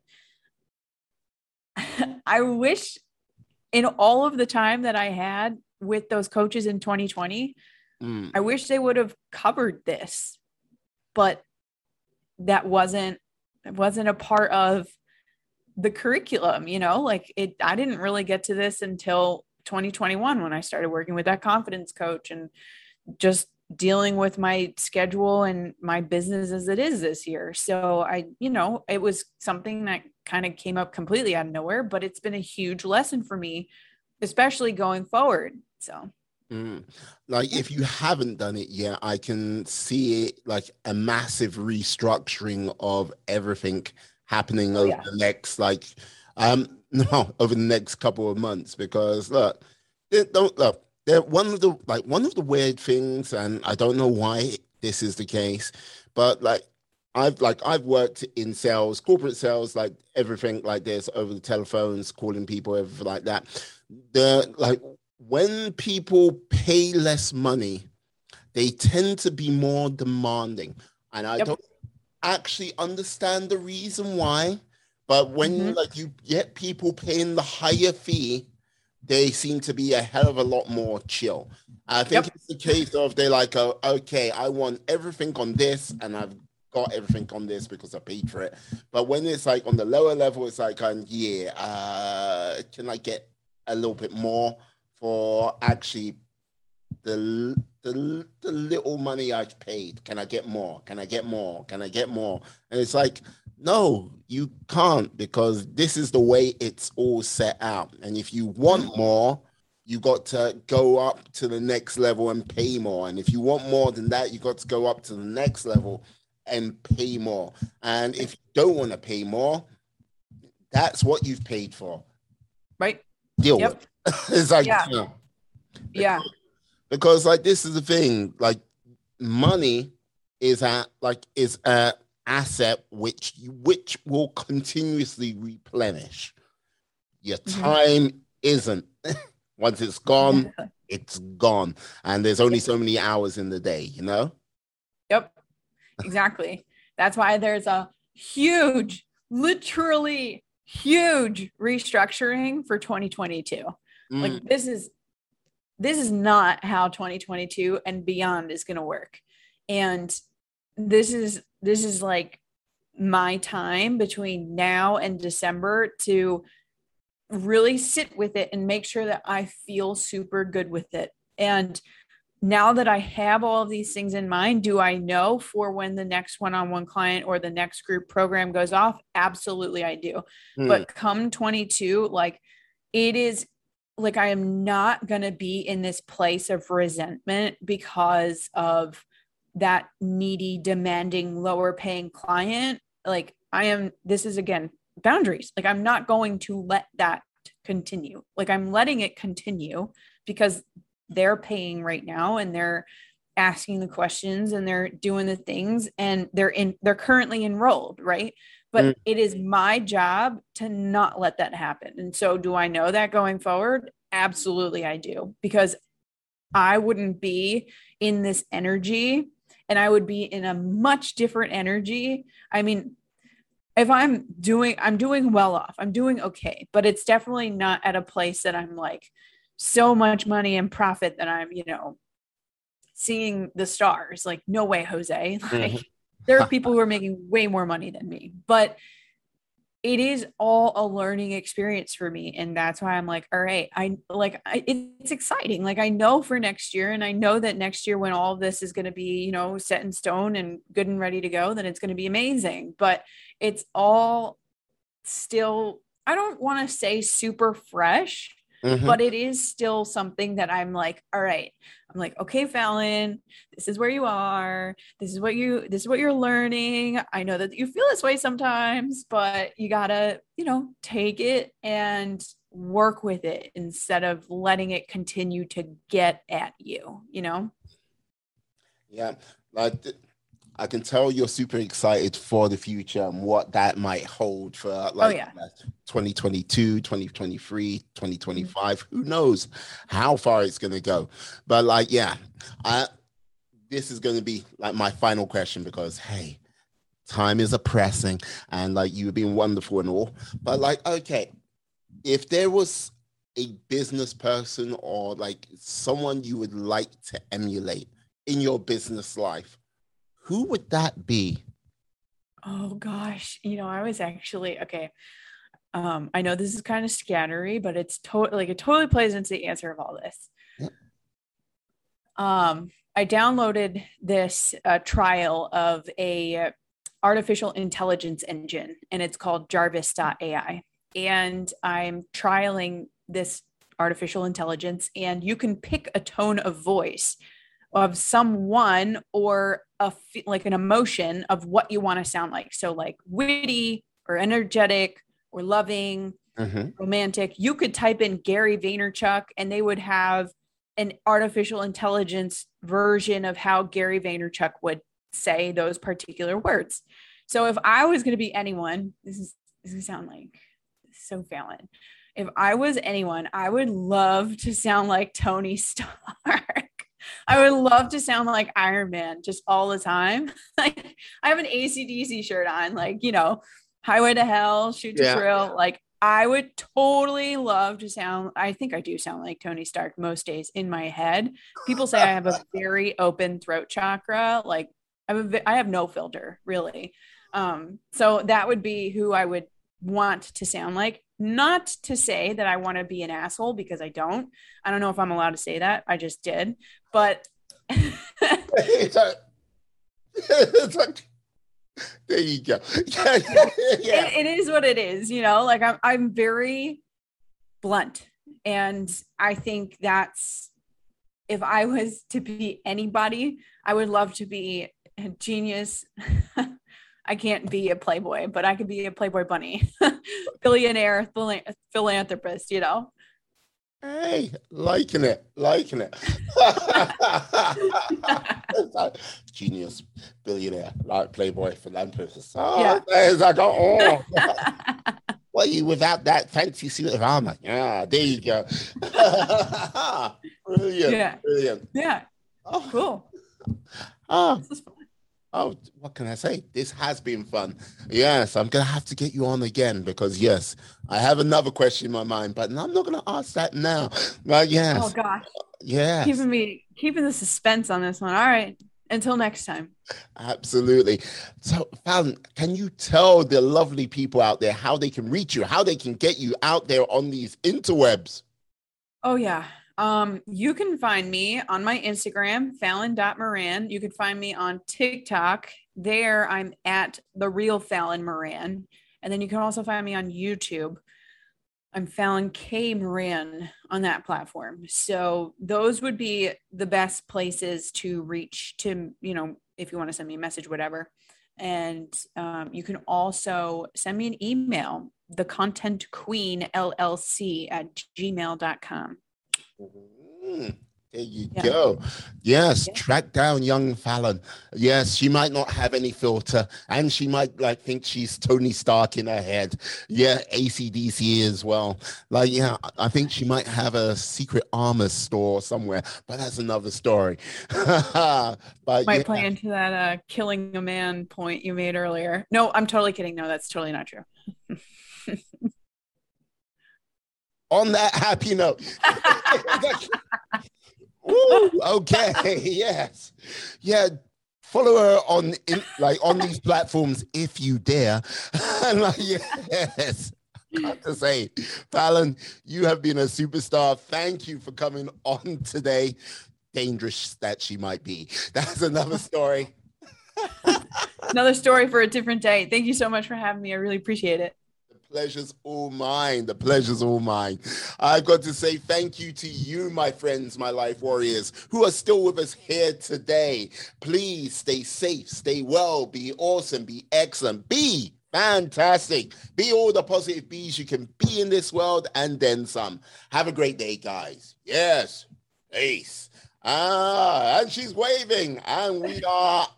I wish in all of the time that I had with those coaches in twenty twenty, mm. I wish they would have covered this, but that wasn't, it wasn't a part of the curriculum, you know, like it, I didn't really get to this until twenty twenty-one when I started working with that confidence coach and just dealing with my schedule and my business as it is this year. So I, you know, it was something that kind of came up completely out of nowhere, but it's been a huge lesson for me, especially going forward. So mm. like if you haven't done it yet, I can see it like a massive restructuring of everything happening over yeah. the next, like, um, no, over the next couple of months, because look, they don't look, they're one of the, like one of the weird things, and I don't know why this is the case, but like, I've like, I've worked in sales, corporate sales, like everything like this, over the telephones, calling people, everything like that. The like, when people pay less money, they tend to be more demanding. And I yep. don't actually understand the reason why, but when mm-hmm. like you get people paying the higher fee, they seem to be a hell of a lot more chill. I think yep. it's the case of they're like, oh, okay, I want everything on this, and I've got everything on this because I paid for it. But when it's like on the lower level, it's like, um, yeah, uh, can I get a little bit more for actually the, the the little money I've paid? Can I get more? Can I get more? Can I get more? And it's like, no, you can't, because this is the way it's all set out. And if you want more, you got to go up to the next level and pay more. And if you want more than that, you got to go up to the next level and pay more. And if you don't want to pay more, that's what you've paid for. Right. Deal yep. with it. It's like, yeah. You know, yeah. Because like, this is the thing, like money is a, like, is a asset which, which will continuously replenish. Your time mm-hmm. isn't. Once it's gone, it's gone. And there's only so many hours in the day, you know? Yep. Exactly. That's why there's a huge, literally huge restructuring for twenty twenty-two. Mm. Like this is, this is not how twenty twenty-two and beyond is going to work. And this is, this is like my time between now and December to really sit with it and make sure that I feel super good with it. And now that I have all of these things in mind, do I know for when the next one-on-one client or the next group program goes off? Absolutely, I do. Hmm. But come twenty-two, like it is like, I am not going to be in this place of resentment because of that needy, demanding, lower paying client. Like I am, this is again, boundaries. Like I'm not going to let that continue. Like I'm letting it continue because they're paying right now and they're asking the questions and they're doing the things and they're in, they're currently enrolled. Right. But mm. it is my job to not let that happen. And so do I know that going forward? Absolutely. I do, because I wouldn't be in this energy and I would be in a much different energy. I mean, if I'm doing, I'm doing well off, I'm doing okay, but it's definitely not at a place that I'm like so much money and profit that I'm, you know, seeing the stars. Like, no way, Jose. Like mm-hmm. there are people who are making way more money than me, but it is all a learning experience for me. And that's why I'm like, all right, I like, I, it's exciting. Like I know for next year, and I know that next year when all of this is going to be, you know, set in stone and good and ready to go, then it's going to be amazing. But it's all still, I don't want to say super fresh, mm-hmm. but it is still something that I'm like, all right, I'm like, okay, Fallon, this is where you are. This is what you, this is what you're learning. I know that you feel this way sometimes, but you gotta, you know, take it and work with it instead of letting it continue to get at you, you know? Yeah. Like, I can tell you're super excited for the future and what that might hold for like Oh, yeah. twenty twenty-two, twenty twenty-three, twenty twenty-five. Who knows how far it's going to go. But like, yeah, I, this is going to be like my final question because, hey, time is a pressing and like you've been wonderful and all. But like, okay, if there was a business person or like someone you would like to emulate in your business life, who would that be? Oh gosh, you know, I was actually okay. Um, I know this is kind of scattery, but it's totally like it totally plays into the answer of all this. Yeah. Um, I downloaded this uh, trial of a artificial intelligence engine, and it's called Jarvis dot A I. And I'm trialing this artificial intelligence, and you can pick a tone of voice of someone or a like an emotion of what you want to sound like. So like witty or energetic or loving, mm-hmm. romantic. You could type in Gary Vaynerchuk and they would have an artificial intelligence version of how Gary Vaynerchuk would say those particular words. So if I was going to be anyone, this is this is sound like so Fallon. If I was anyone, I would love to sound like Tony Stark. I would love to sound like Iron Man just all the time. Like I have an A C D C shirt on, like, you know, highway to hell, shoot to yeah. thrill. Like I would totally love to sound, I think I do sound like Tony Stark most days in my head. People say I have a very open throat chakra. Like I have, a, I have no filter really. Um, so that would be who I would want to sound like. Not to say that I want to be an asshole because I don't. I don't know if I'm allowed to say that. I just did. But it's like, it's like, there you go. yeah. it, it is what it is, you know, like I'm I'm very blunt. And I think that's if I was to be anybody, I would love to be a genius. I can't be a playboy, but I could be a Playboy bunny, billionaire, philanthropist, you know? Hey, liking it, liking it. Genius, billionaire, like Playboy, philanthropist. Oh, yeah. There's like, oh. Well, you without that fancy suit of armor. Yeah, there you go. Brilliant, yeah. brilliant. Yeah, oh. Cool. Oh. This is fun. Oh, what can I say? This has been fun. Yes, I'm going to have to get you on again because, yes, I have another question in my mind, but I'm not going to ask that now. But, yes. Oh, gosh. Yes. Keeping me, keeping the suspense on this one. All right. Until next time. Absolutely. So, Fallon, can you tell the lovely people out there how they can reach you, how they can get you out there on these interwebs? Oh, yeah. Um, you can find me on my Instagram, Fallon dot Moran. You can find me on TikTok. There I'm at the real Fallon Moran. And then you can also find me on YouTube. I'm Fallon K Moran on that platform. So those would be the best places to reach to, you know, if you want to send me a message, whatever. And um, you can also send me an email, the content queen L L C at gmail dot com. Mm, there you yeah. go. Yes, yeah. Track down young Fallon. Yes, she might not have any filter, and she might like think she's Tony Stark in her head. Yeah, A C D C as well. Like, yeah, I think she might have a secret armor store somewhere, but that's another story. but might yeah. play into that uh, killing a man point you made earlier. No, I'm totally kidding. No, that's totally not true. On that happy note. Woo, okay, yes. Yeah, follow her on in, like on these platforms if you dare. And like, yes. Got to say, Fallon, you have been a superstar. Thank you for coming on today. Dangerous that she might be. That's another story. Another story for a different day. Thank you so much for having me. I really appreciate it. Pleasure's all mine. The pleasure's all mine. I've got to say thank you to you, my friends, my life warriors, who are still with us here today. Please stay safe, stay well, be awesome, be excellent, be Fantastic. Be all the positive bees you can be in this world and then some. Have a great day, guys. Yes. Peace. Ah, and she's waving, and we are